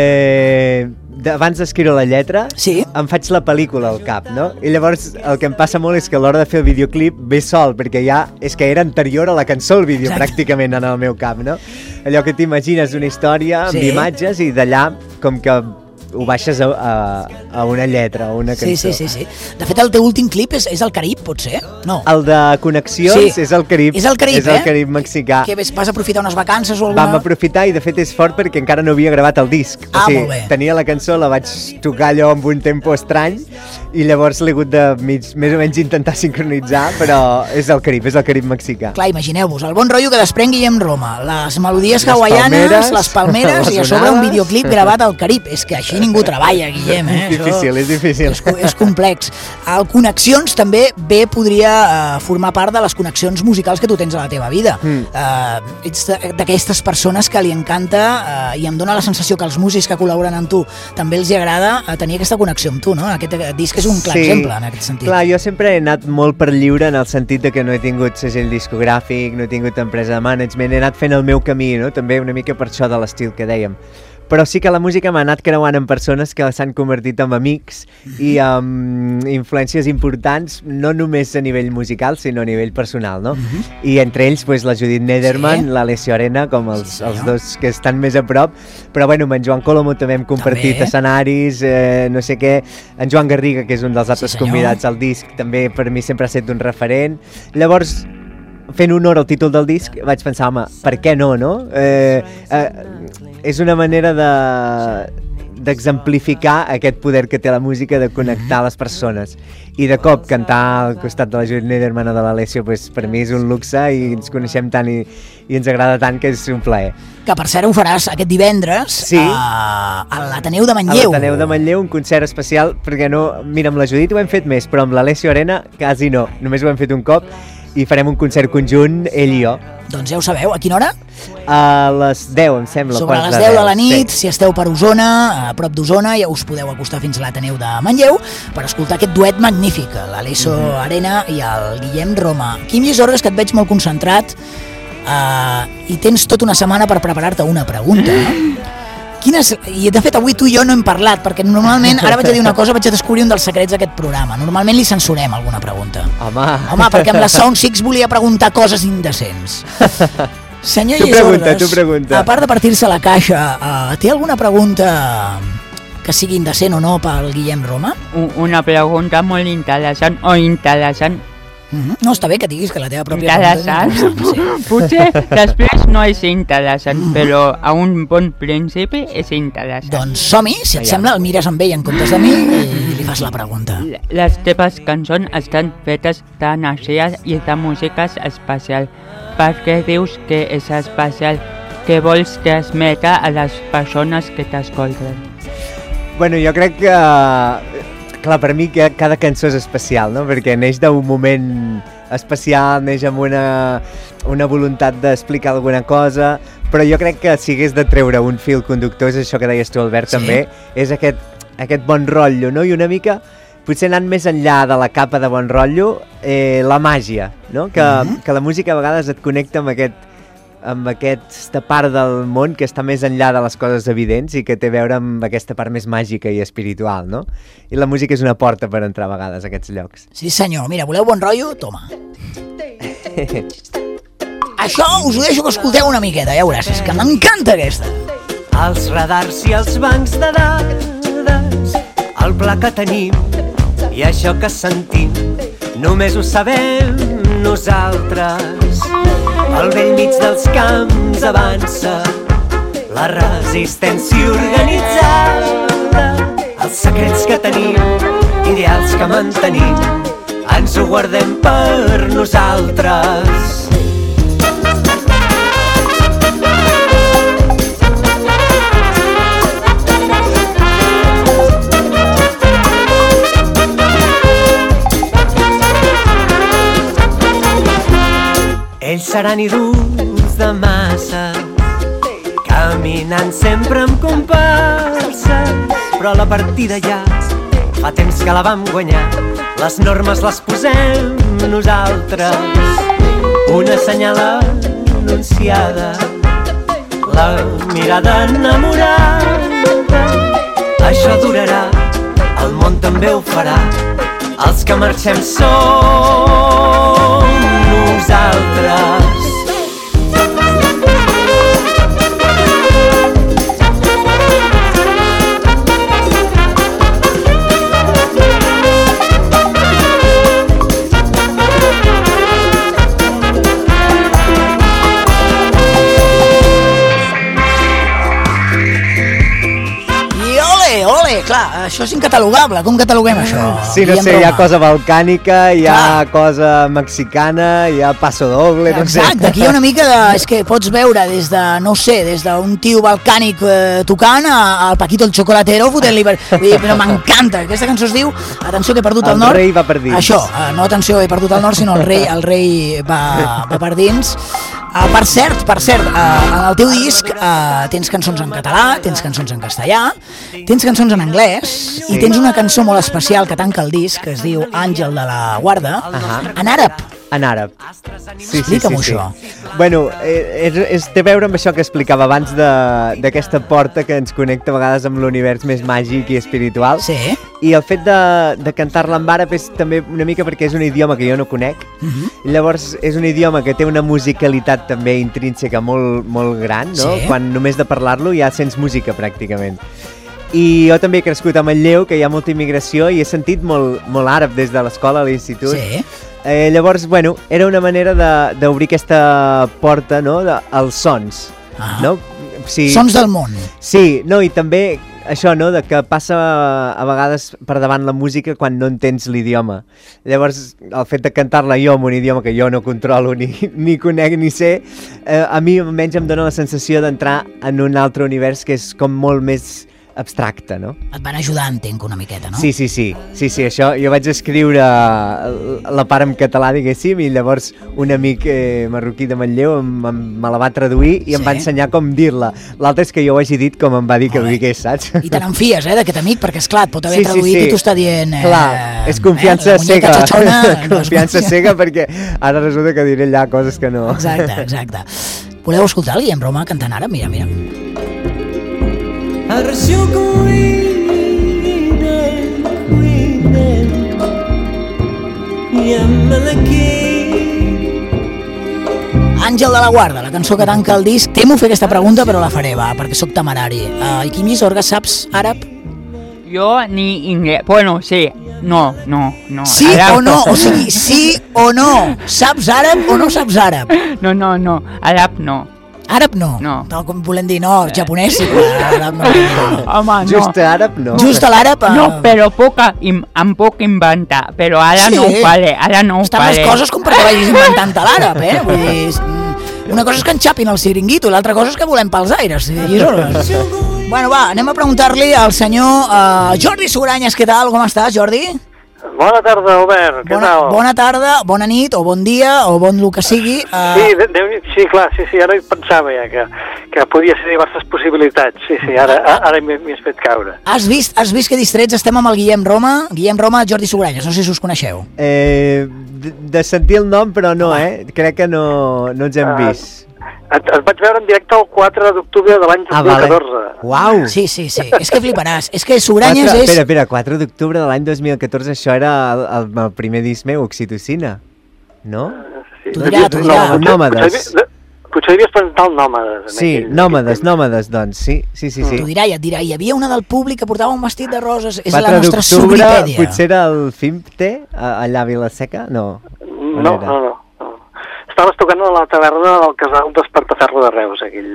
abans d'escriure la lletra, em faig la pel·lícula al cap, no? I llavors el que em passa molt és que a l'hora de fer el videoclip ve sol, perquè és que era anterior a la cançó el vídeo, pràcticament, en el meu cap, no? Allò que t'imagines una història amb imatges i d'allà com que ho baixes a una lletra, a una cançó. Sí. De fet, el teu últim clip és el Carib, potser? No. El de Connexions és el Carib. És el Carib, És el Carib mexicà. Que vas aprofitar unes vacances o alguna... Vam aprofitar i, de fet, és fort perquè encara no havia gravat el disc. Molt bé. Tenia la cançó, la vaig tocar allò amb un tempo estrany i llavors l'he hagut de més o menys intentar sincronitzar, però és el Carib mexicà. Clar, imagineu-vos, el bon rotllo que desprèn Guillem Roma, les melodies hawaianes, les palmeres i a sobre un videoclip gravat al Carib. És que així ningú treballa, Guillem, És difícil. És complex. El Connexions també podria formar part de les connexions musicals que tu tens a la teva vida. Ets d'aquestes persones que li encanta i em dóna la sensació que els músics que col·laboren amb tu també els agrada tenir aquesta connexió amb tu, no? Aquest disc és un clar exemple en aquest sentit. Clar, jo sempre he anat molt per lliure en el sentit de que no he tingut segell discogràfic, no he tingut empresa de management, he anat fent el meu camí, no? També una mica per això de l'estil que dèiem. Però sí que la música m'ha anat creuant amb persones que s'han convertit en amics i amb influències importants, no només a nivell musical, sinó a nivell personal, no? I entre ells, la Judith Nederman, l'Alessio Arena, com els dos que estan més a prop, però bueno, amb en Joan Colomo també hem compartit escenaris, no sé què, en Joan Garriga, que és un dels altres convidats al disc, també per mi sempre ha estat un referent. Llavors, fent honor al títol del disc, vaig pensar, home, per què no? És una manera d'exemplificar aquest poder que té la música de connectar les persones. I de cop cantar al costat de la Judith Nederman o de l'Alessio, per mi és un luxe i ens coneixem tant i ens agrada tant que és un plaer. Que per cert ho faràs aquest divendres a l'Ateneu de Manlleu. A l'Ateneu de Manlleu, un concert especial, perquè no... Mira, amb la Judith ho hem fet més, però amb l'Alessio Arena quasi no, només ho hem fet un cop. i farem un concert conjunt, ell i jo. Doncs ja ho sabeu, a quina hora? A les 10, em sembla. Sobre les 10 de la nit, si esteu per Osona, a prop d'Osona, ja us podeu acostar fins a l'Ateneu de Manlleu per escoltar aquest duet magnífic, l'Alesso Arena i el Guillem Roma. Quim Llisorres, que et veig molt concentrat i tens tota una setmana per preparar-te una pregunta. I de fet avui tu i jo no hem parlat, perquè normalment, ara vaig a dir una cosa, vaig a descobrir un dels secrets d'aquest programa. Normalment li censurem alguna pregunta. Home, perquè amb la Sound Six volia preguntar coses indecents. Senyor Llisorres, tu pregunta. A part de partir-se la caixa, té alguna pregunta que sigui indecent o no pel Guillem Roma? Una pregunta molt interessant o interessant. No, està bé que diguis que la teva pròpia interessant. Potser després no és interessant, però a un bon principi és interessant. Doncs som-hi, si et sembla, el mires amb ell en comptes de mi i li fas la pregunta. Les teves cançons estan fetes d'energies i de músiques especial. Per què dius que és especial? Què vols transmetre a les persones que t'escolten? Bueno, jo crec que... Clar, per mi cada cançó és especial, no? Perquè neix d'un moment especial, neix amb una voluntat d'explicar alguna cosa, però jo crec que si hagués de treure un fil conductor, és això que deies tu, Albert, també, és aquest bon rotllo, no? I una mica, potser anant més enllà de la capa de bon rotllo, la màgia, no? Que la música a vegades et connecta amb aquesta part del món que està més enllà de les coses evidents i que té a veure amb aquesta part més màgica i espiritual, no? I la música és una porta per entrar a vegades a aquests llocs. Sí senyor, mira, voleu bon rotllo? Toma. Això us ho deixo que escolteu una miqueta, ja veuràs, és que m'encanta aquesta. Els radars i els bancs de dades, el pla que tenim i això que sentim, només ho sabem nosaltres. Al vell mig dels camps avança la resistència organitzada. Els secrets que tenim, ideals que mantenim, ens ho guardem per nosaltres. Ells seran i durs de massa, caminant sempre amb comparses, però la partida ja fa temps que la vam guanyar. Les normes les posem nosaltres, una senyal anunciada, la mirada enamorada. Això durarà, el món també ho farà, els que marxem som nosaltres. Clar, això és incatalogable, com cataloguem això? Sí, no sé, hi ha cosa balcànica, hi ha cosa mexicana, hi ha paso doble, no sé. Exacte, aquí hi ha una mica de... És que pots veure des de, no sé, des d'un tio balcànic tocant al Paquito el Chocolatero fotent-li... Però m'encanta, aquesta cançó es diu Atenció que he perdut el nord. El rei va per dins. Això, no atenció he perdut el nord, sinó el rei va per dins. Per cert, en el teu disc tens cançons en català, tens cançons en castellà, tens cançons en anglès i tens una cançó molt especial que tanca el disc que es diu Àngel de la Guarda, en àrab. En àrab. Sí, Explica'm això. Bueno, té a veure amb això que explicava abans d'aquesta porta que ens connecta a vegades amb l'univers més màgic i espiritual. Sí. I el fet de cantar-la en àrab és també una mica perquè és un idioma que jo no conec. Llavors és un idioma que té una musicalitat també intrínseca molt, molt gran, no? Sí. Quan només de parlar-lo ja sents música pràcticament. I jo també he crescut a Manlleu, que hi ha molta immigració, i he sentit molt, molt àrab des de l'escola, a l'institut. Sí. Llavors, bueno, era una manera d'obrir aquesta porta, no?, als sons. No? Sí. Sons del món. Sí, no, i també això, no?, de que passa a vegades per davant la música quan no entens l'idioma. Llavors, el fet de cantar-la jo en un idioma que jo no controlo ni conec ni sé, a mi almenys em dona la sensació d'entrar en un altre univers que és com molt més abstracte, no? Et van ajudar, entenc, una miqueta, no? Sí, això. Jo vaig escriure la part en català, diguéssim, i llavors un amic marroquí de Manlleu me la va traduir i em va ensenyar com dir-la. L'altre és que jo ho hagi dit com em va dir que ho digués, saps? I te n'enfies, d'aquest amic, perquè, esclar, et pot haver traduït i tu està dient... Clar, és confiança cega. Confiança cega, perquè ara resulta que diré allà coses que no... Exacte. Voleu escoltar el Guillem Roma cantant ara? Mira. Arreció cuiden i amb aquí. Àngel de la Guarda, la cançó que tanca el disc. Temo fer aquesta pregunta, però la faré, perquè sóc temerari. I Quim Llisorga, saps àrab? Jo ni inglès. Bueno, sí. No. Sí o no? O sigui, sí o no? Saps àrab o no saps àrab? No. Àrab no. Àrab no? No. Com volem dir, no, japonès sí, àrab no. Home, no. Just àrab no. Just a l'àrab... No, però em puc inventar, però ara no ho faré, Estan les coses com perquè vagis inventant l'àrab, Vull dir, una cosa és que enxapin el xiringuito i l'altra cosa és que volem pels aires. Bueno, va, anem a preguntar-li al senyor Jordi Sugranyes, què tal? Com estàs, Jordi? Bona tarda, Albert, què tal? Bona tarda, bona nit, o bon dia, o bon el que sigui. Sí, clar, ara pensava ja que podia ser diverses possibilitats. Sí, ara m'hi has fet caure. Has vist que distrets estem amb el Guillem Roma, Jordi Sugranyes, no sé si us coneixeu. De sentir el nom, però no, crec que no ens hem vist. Et vaig veure en directe el 4 d'octubre de l'any 2014. Vale. Uau! Sí, és que fliparàs. És que Sugranyes és... Espera, 4 d'octubre de l'any 2014, això era el primer disc meu, Oxitocina, no? T'ho dirà. Nòmades. Potser devies presentar el Nòmades. Sí, Nòmades, doncs, sí. T'ho dirà, et dirà. Hi havia una del públic que portava un vestit de roses. És la nostra sugripèdia. Potser era el Fimte, allà a Vila-seca? No. No. Estaves tocant a la taverna del casal d'Espartaferro de Reus, aquell.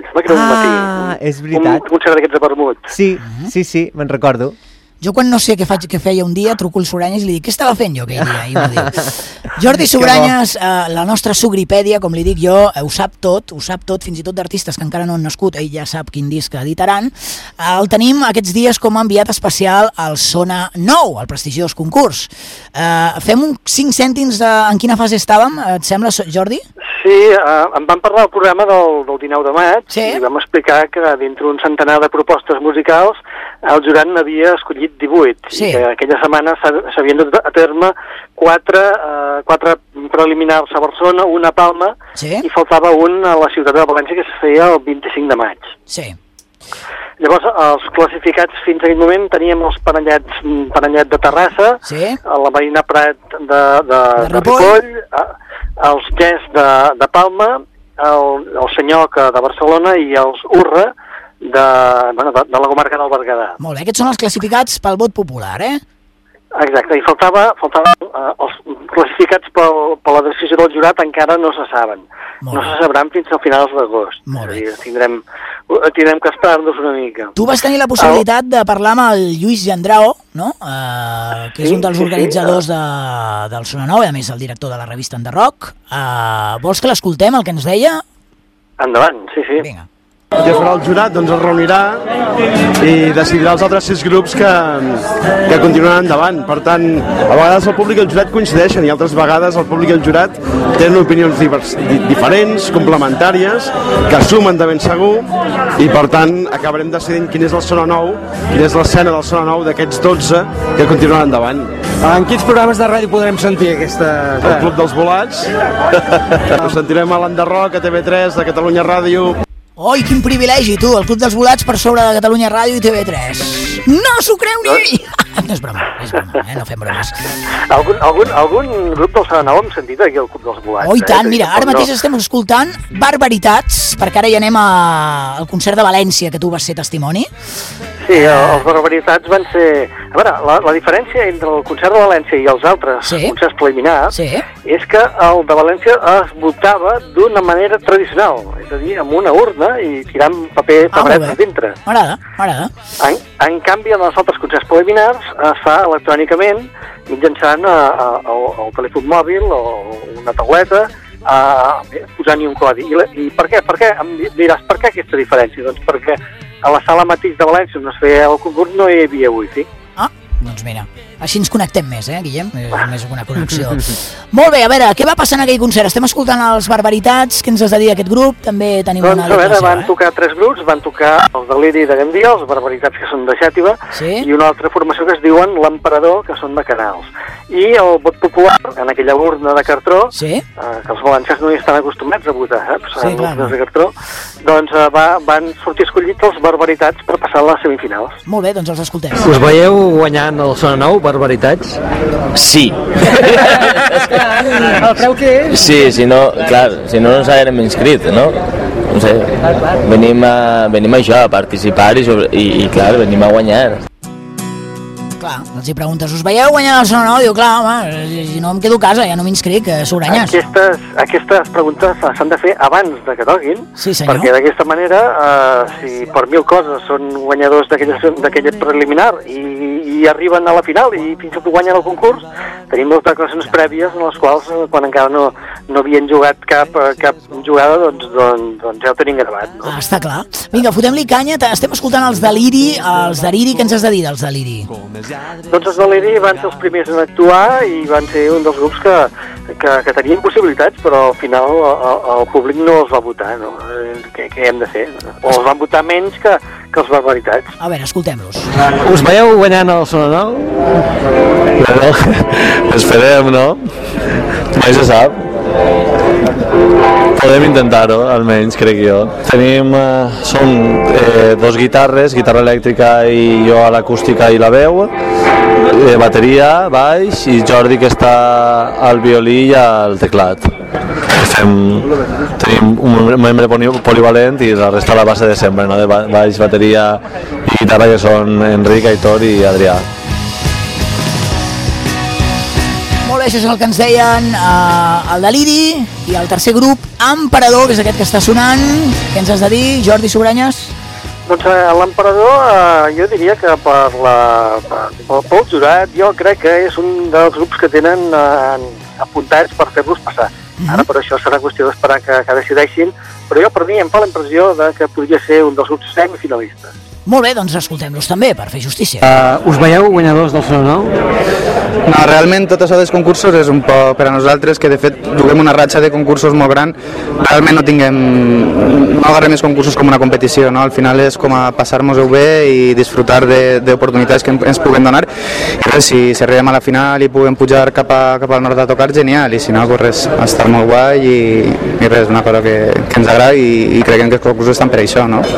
És veritat. Un concert d'aquests de vermut. Sí, me'n recordo. Jo quan no sé què feia un dia, truco al Sugranyes i li dic, què estava fent jo aquell dia? I m'ho diu. Jordi Sugranyes, la nostra sugripèdia, com li dic jo, ho sap tot, fins i tot d'artistes que encara no han nascut, ell ja sap quin disc editaran. El tenim aquests dies com a enviat especial al Sona 9, al prestigiós concurs. Fem uns 5 cèntims en quina fase estàvem, et sembla, Jordi? Sí, em van parlar del programa del 19 de maig i vam explicar que dintre un centenar de propostes musicals el jurat n'havia escollit 18 i que aquella setmana s'havien dut a terme 4 preliminars a Barcelona, una a Palma i faltava un a la ciutat de València que es feia el 25 de maig. Llavors, els classificats fins a aquest moment teníem els Paranyet de Terrassa, la Marina Prat de Ripoll, els Gès de Palma, el Senyoca de Barcelona i els Urra de la comarca del Berguedà. Molt bé, aquests són els classificats pel vot popular, Exacte, i faltava els classificats per la decisió del jurat encara no se saben. No se sabran fins a finals d'agost. Molt bé. Tindrem que esperar-nos una mica. Tu vas tenir la possibilitat de parlar amb el Lluís Gendrao, no? Que és un dels organitzadors del Sona 9, i a més el director de la revista Enderrock. Vols que l'escoltem, el que ens deia? Endavant, sí. Vinga. Ja farà el jurat, doncs el reunirà i decidirà els altres 6 grups que continuaran endavant. Per tant, a vegades el públic i el jurat coincideixen i altres vegades el públic i el jurat tenen opinions diferents, complementàries, que sumen de ben segur i per tant acabarem decidint quin és el Sona 9, quina és l'escena del Sona 9 d'aquests 12 que continuaran endavant. En quins programes de ràdio podrem sentir aquesta... El Club dels Volats, ho sentirem a l'Enderrock, a TV3, a Catalunya Ràdio... Oi, quin privilegi, tu, el Club dels Volats per sobre de Catalunya Ràdio i TV3. No s'ho creu ni ell! No és broma, no fem bromes. Algun grup del Sona 9 hem sentit aquí al Club dels Volats. Oh, i tant, mira, ara mateix estem escoltant Barbaritats, perquè ara ja anem al concert de València, que tu vas ser testimoni. Sí, els Barbaritats van ser... A veure, la diferència entre el concert de València i els altres concerts preliminars és que el de València es votava d'una manera tradicional, és a dir, amb una urna i tirant paper paperet a dintre. M'agrada. En canvi, en els altres concerts preliminars es fa electrònicament mitjançant el telèfon mòbil o una tauleta posant-hi un codi. I per què? Em diràs, per què aquesta diferència? Doncs perquè a la sala mateix de València on es feia el concurs no hi havia wifi. Doncs mira, així ens connectem més, Guillem? És més una connexió. Molt bé, a veure, què va passar en aquell concert? Estem escoltant els Barbaritats, què ens has de dir d'aquest grup? També tenim una a veure, van tocar 3 grups, van tocar els Deliri de Gandia, els Barbaritats, que són de Xàtiva, i una altra formació que es diuen l'Emperador, que són de Canals. I el vot popular, en aquella urna de cartró, que els valencians no hi estan acostumats a votar, saps? En urnes de cartró, doncs van sortir escollits els Barbaritats per passar a les semifinals. Molt bé, doncs els escoltem. Us veieu guanyant el Sona Nou, Barbaritats? Sí. El preu que és? Sí, si no ens haguérem inscrit, no? No sé, venim a això, a participar i clar, venim a guanyar. Clar, els hi preguntes, us veieu guanyar el Sona Nou? Diu, clar, home, si no em quedo a casa, ja no m'inscric, Sobranyes. Aquestes preguntes s'han de fer abans de que toquin, perquè d'aquesta manera, si per 1000 coses són guanyadors d'aquell preliminar i arriben a la final i fins i tot guanyen el concurs, tenim les declaracions prèvies en les quals, quan encara no havien jugat cap jugada, doncs ja ho tenim gravat. No? Està clar. Vinga, fotem-li canya, estem escoltant els Deliri, què ens has de dir dels Deliri? Doncs els Deliri van ser els primers en actuar i van ser un dels grups que tenien possibilitats, però al final el públic no els va votar, no? Què hem de fer? O els van votar menys que els Barbaritats. A veure, escoltem-los. Us veieu guanyant el Sona Nou? Bueno, esperem, no? Mai se sap. Podem intentar-ho, almenys, crec jo. Tenim, són 2 guitarres, guitarra elèctrica i jo a l'acústica i la veu, bateria, baix, i Jordi que està al violí i al teclat. Tenim un membre polivalent i la resta la base de sempre, no? De baix, bateria i guitarra, que són Enric, Aitor i Adrià. Molt bé, això és el que ens deien el Deliri i el tercer grup, Emperador, que és aquest que està sonant. Què ens has de dir, Jordi Sobranyes? Doncs l'Emperador, jo diria que pel jurat, jo crec que és un dels grups que tenen apuntats per fer-los passar. Ara per això serà qüestió d'esperar que decideixin, però jo per mi em fa la impressió que podria ser un dels grups semifinalistes. Molt bé, doncs escoltem-los també, per fer justícia. Us veieu guanyadors del Sona Nou? No, realment tot això dels concursos és un poc per a nosaltres, que de fet juguem una ratxa de concursos molt gran. Realment no agarrem els concursos com una competició, no? Al final és com a passar-nos-ho bé i disfrutar d'oportunitats que ens puguen donar. I res, si arribem a la final i puguem pujar cap al nord a tocar, genial, i si no, pues res, estar molt guai i res, una cosa que ens agrada i creiem que els concursos estan per això, no?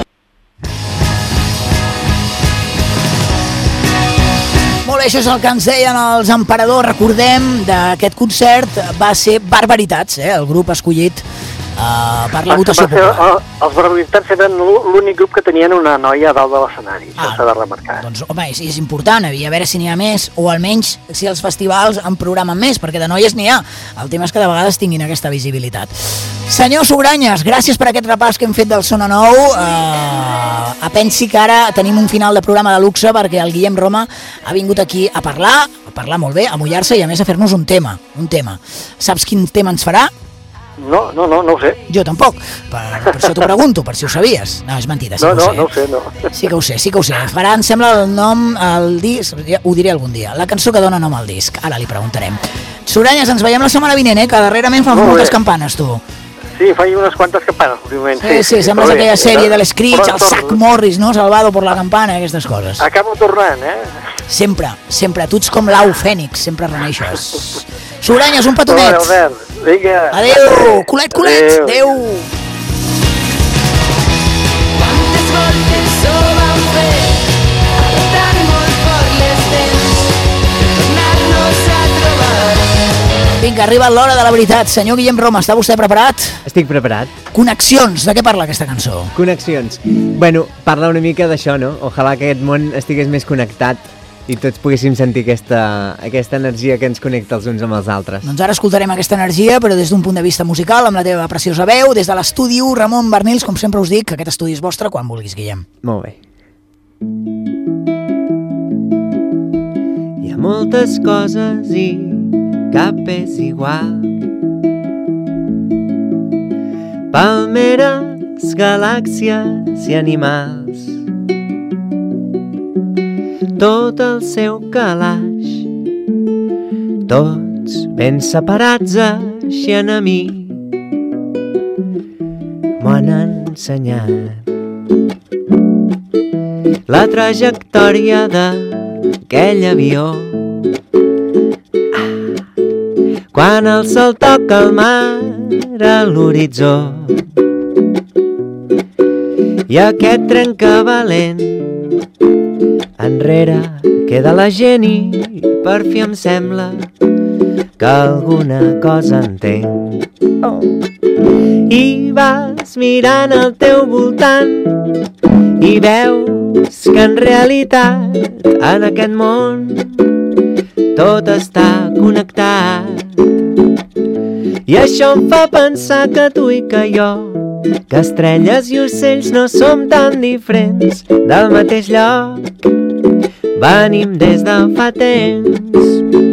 Això és el que ens deien els Emperador. Recordem, d'aquest concert va ser Barbaritats, el grup escollit per la votació popular. Els Barbaritats eren l'únic grup que tenien una noia a dalt de l'escenari, això s'ha de remarcar. Doncs, home, és important, a veure si n'hi ha més, o almenys si els festivals en programen més, perquè de noies n'hi ha. El tema és que de vegades tinguin aquesta visibilitat. Senyor Sobranyes, gràcies per aquest repàs que hem fet del Sona Nou. Pensi que ara tenim un final de programa de luxe perquè el Guillem Roma ha vingut aquí a parlar molt bé, a mullar-se i a més a fer-nos un tema. Saps quin tema ens farà? No ho sé. Jo tampoc, per això t'ho pregunto, per si ho sabies. No, és mentida, sí que ho sé. No ho sé, no. Sí que ho sé. Farà, em sembla, el nom, el disc, ho diré algun dia, la cançó que dona nom al disc. Ara li preguntarem. Sobranyes, ens veiem la setmana vinent, que darrerament fan moltes campanes, tu. Sí, faig unes quantes campanes, últimament. Sí, sembles aquella sèrie de l'Screech, el Zach Morris, no? Salvado por la campana, aquestes coses. Acabo tornant, Sempre, tu ets com l'au fènix, sempre reneixes. Sobranyes, un petonet. Vinga. Adéu, culet, adéu. Quantes voltes ho vam fer, apretant molt fort les dents, tornar-nos a trobar. Vinga, arriba l'hora de la veritat. Senyor Guillem Roma, està vostè preparat? Estic preparat. Connexions, de què parla aquesta cançó? Connexions. Bueno, parla una mica d'això, no? Ojalà que aquest món estigués més connectat i tots poguéssim sentir aquesta energia que ens connecta els uns amb els altres. Doncs ara escoltarem aquesta energia, però des d'un punt de vista musical, amb la teva preciosa veu, des de l'estudi Ramon Bernils, com sempre us dic, que aquest estudi és vostre quan vulguis, Guillem. Molt bé. Hi ha moltes coses i cap és igual. Palmeres, galàxies i animals. tot el seu calaix. Tots ben separats així a mi m'ho han ensenyat. La trajectòria d'aquell avió, quan el sol toca el mar a l'horitzó, i aquest trencavalent enrere queda la gent i per fi em sembla que alguna cosa entenc. I vas mirant al teu voltant i veus que en realitat en aquest món tot està connectat. I això em fa pensar que tu i que jo, que estrelles i ocells no som tan diferents, del mateix lloc venim des de fa temps.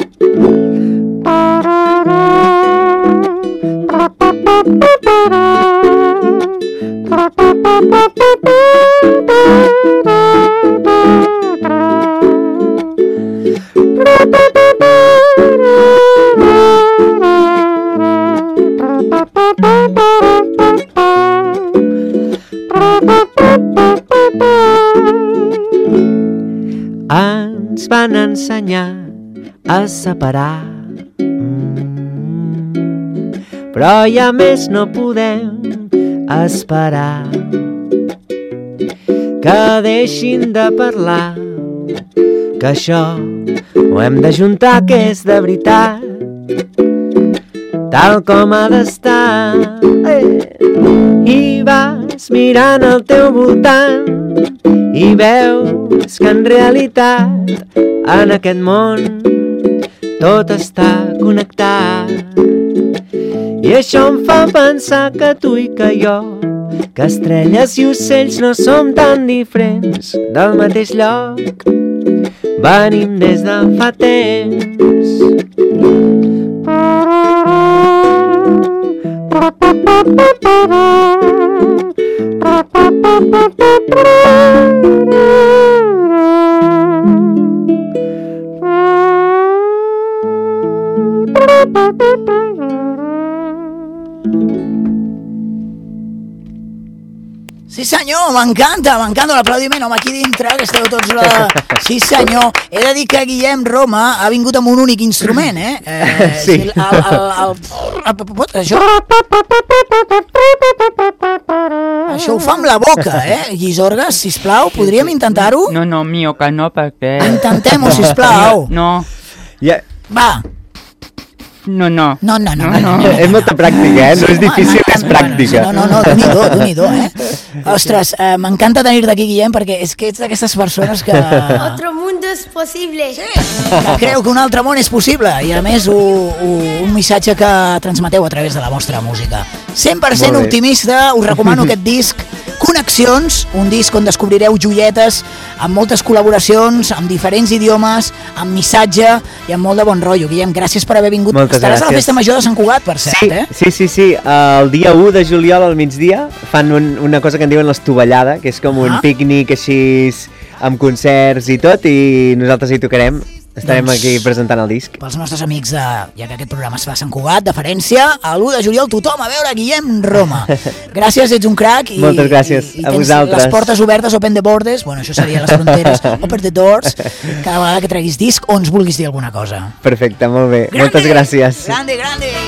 Ens van ensenyar a separar, però ja més no podem esperar que deixin de parlar, que això ho hem d'ajuntar, que és de veritat, tal com ha d'estar. I vas mirant al teu voltant i veus que en realitat en aquest món tot està connectat. I això em fa pensar que tu i que jo, que estrelles i ocells no som tan diferents, del mateix lloc venim des de fa temps. Sí senyor, m'encanta l'aplaudiment, home, aquí dintre, que esteu tots la... Sí senyor, he de dir que Guillem Roma ha vingut amb un únic instrument, Sí. Això ho fa amb la boca, Guisorgues, sisplau, podríem intentar-ho? No, mío, que no, perquè... Intentem-ho, sisplau. No. Va. No. És molta pràctica, no és difícil, és pràctica. No, Déu-n'hi-do, Ostres, m'encanta tenir-te aquí, Guillem, perquè és que ets d'aquestes persones que... Otro mundo es posible. Sí. Que creu que un altre món és possible, i a més un missatge que transmeteu a través de la vostra música. 100% optimista, us recomano aquest disc Connexions, un disc on descobrireu joietes amb moltes col·laboracions, amb diferents idiomes, amb missatge i amb molt de bon rotllo. Guillem, gràcies per haver vingut. Moltes Estaràs gràcies. a la Festa Major de Sant Cugat, per cert, Sí. El dia 1 de juliol al migdia fan una cosa que en diuen l'estovallada, que és com un pícnic així amb concerts i tot, i nosaltres hi tocarem. Estarem aquí presentant el disc. Pels nostres amics, ja que aquest programa es fa a Sant Cugat, deferència, a l'1 de juliol tothom a veure Guillem Roma. Gràcies, ets un crac. Moltes gràcies i a vosaltres. Les portes obertes, open the borders, bueno, això seria les fronteres, open the doors, cada vegada que treguis disc o ens vulguis dir alguna cosa. Perfecte, molt bé. Moltes gràcies. Grande.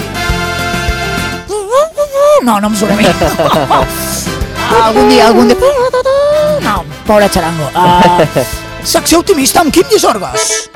No em surt a mi. Algun dia. No, pobre xarango. Secció optimista amb Quim Llisorgues.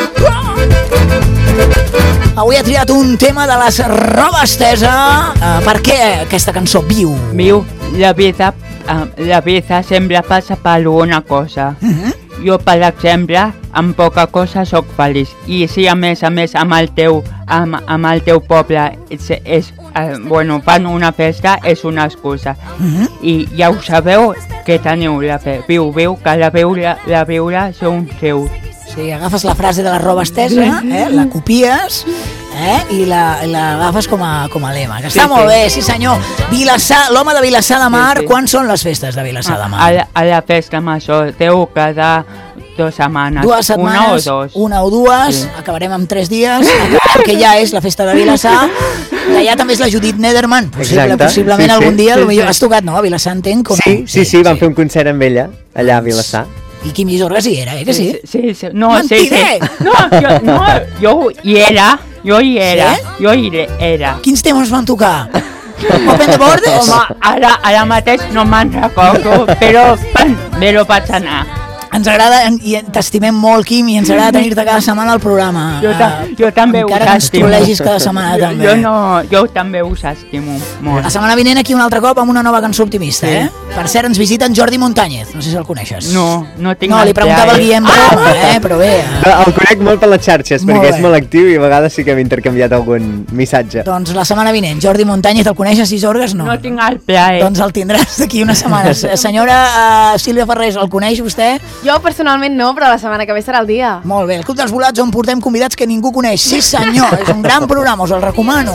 Avui ha triat un tema de les Roba Estesa. Per què aquesta cançó viu? Viu, la vida sempre passa per alguna cosa. Jo, per exemple, amb poca cosa sóc feliç. I si a més amb el teu poble fan una festa, és una excusa. I ja ho sabeu que teniu la fe. Viu, que la viure són seus. Sí, agafes la frase de la Roba Estesa, la copies i l'agafes com a lema. Que està molt bé, sí senyor. L'home de Vilassar de Mar, quan són les festes de Vilassar de Mar? A la festa major, deu quedar 2 setmanes. 2 setmanes, una o dues, acabarem amb 3 dies, que ja és la festa de Vilassar, que ja també és la Judit Nederman, possiblement algun dia, potser has tocat, no? A Vilassar, entenc? Sí, vam fer un concert amb ella, allà a Vilassar. I Quim Llisorgues hi era, que sí? Sí. Mentider! Jo hi era. Quins temes van tocar? Open the Borders? Home, ara mateix no me'n recordo, però vaig anar. Ens agrada i t'estimem molt, Quim, i ens agrada tenir-te cada setmana al programa. Jo també us estimo. Encara ens trolegis cada setmana, també. Jo també us estimo molt. La setmana vinent aquí un altre cop amb una nova cançó optimista, Per cert, ens visita en Jordi Montañez, no sé si el coneixes. No tinc li preguntava al Guillem Broma, però bé. El conec molt per les xarxes, perquè és molt actiu i a vegades sí que hem intercanviat algun missatge. Doncs la setmana vinent, Jordi Montañez, el coneixes, Llisorgues? No tinc el plaer. Doncs el tindràs d'aquí unes setmanes. Senyora Sílvia Ferrés, el coneix vostè? Jo personalment no, però la setmana que ve serà el dia. Molt bé, el Club dels Volats on portem convidats que ningú coneix. Sí senyor, és un gran programa, us el recomano.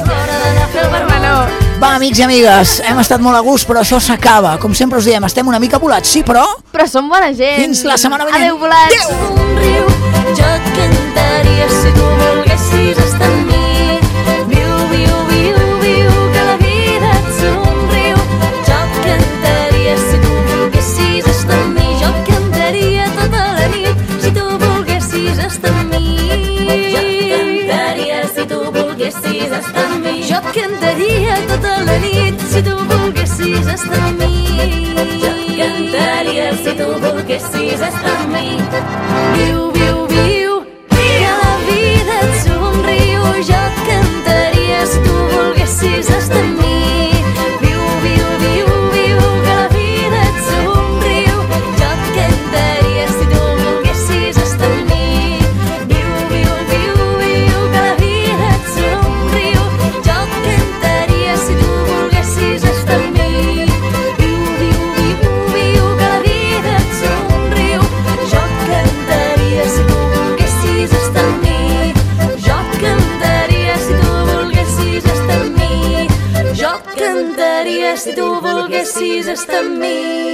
Va, amics i amigues, hem estat molt a gust, però això s'acaba. Com sempre us diem, estem una mica volats, sí, però... Però som bona gent. Fins la setmana vinent. Adéu, volats. Adéu. Jo et cantaria si tu volguessis estar amb mi. Viu, viu, viu, viu, que la vida et somriu. Jo et cantaria si tu volguessis estar amb mi. Jo et cantaria tota la nit si tu volguessis estar amb mi. Jo et cantaria si tu volguessis estar amb mi. Jo et cantaria tota la nit si tu volguessis estar amb mi. Jo et cantaria si tu volguessis estar amb mi. Viu, viu, viu, que la vida et somriu. Jo et cantaria si tu volguessis estar amb mi. Viu, viu, viu, viu, que la vida et somriu. Jo et cantaria si tu volguessis estar amb mi. Viu, viu, viu, viu, que la vida et somriu. Jo et cantaria si tu volguessis estar amb mi. Viu, viu, viu, viu, que la vida et somriu. Jo et cantaria si tu volguessis estar amb mi. Jo et cantaria si tu volguessis estar amb mi. Jo et cantaria si tu volguessis estar amb mi.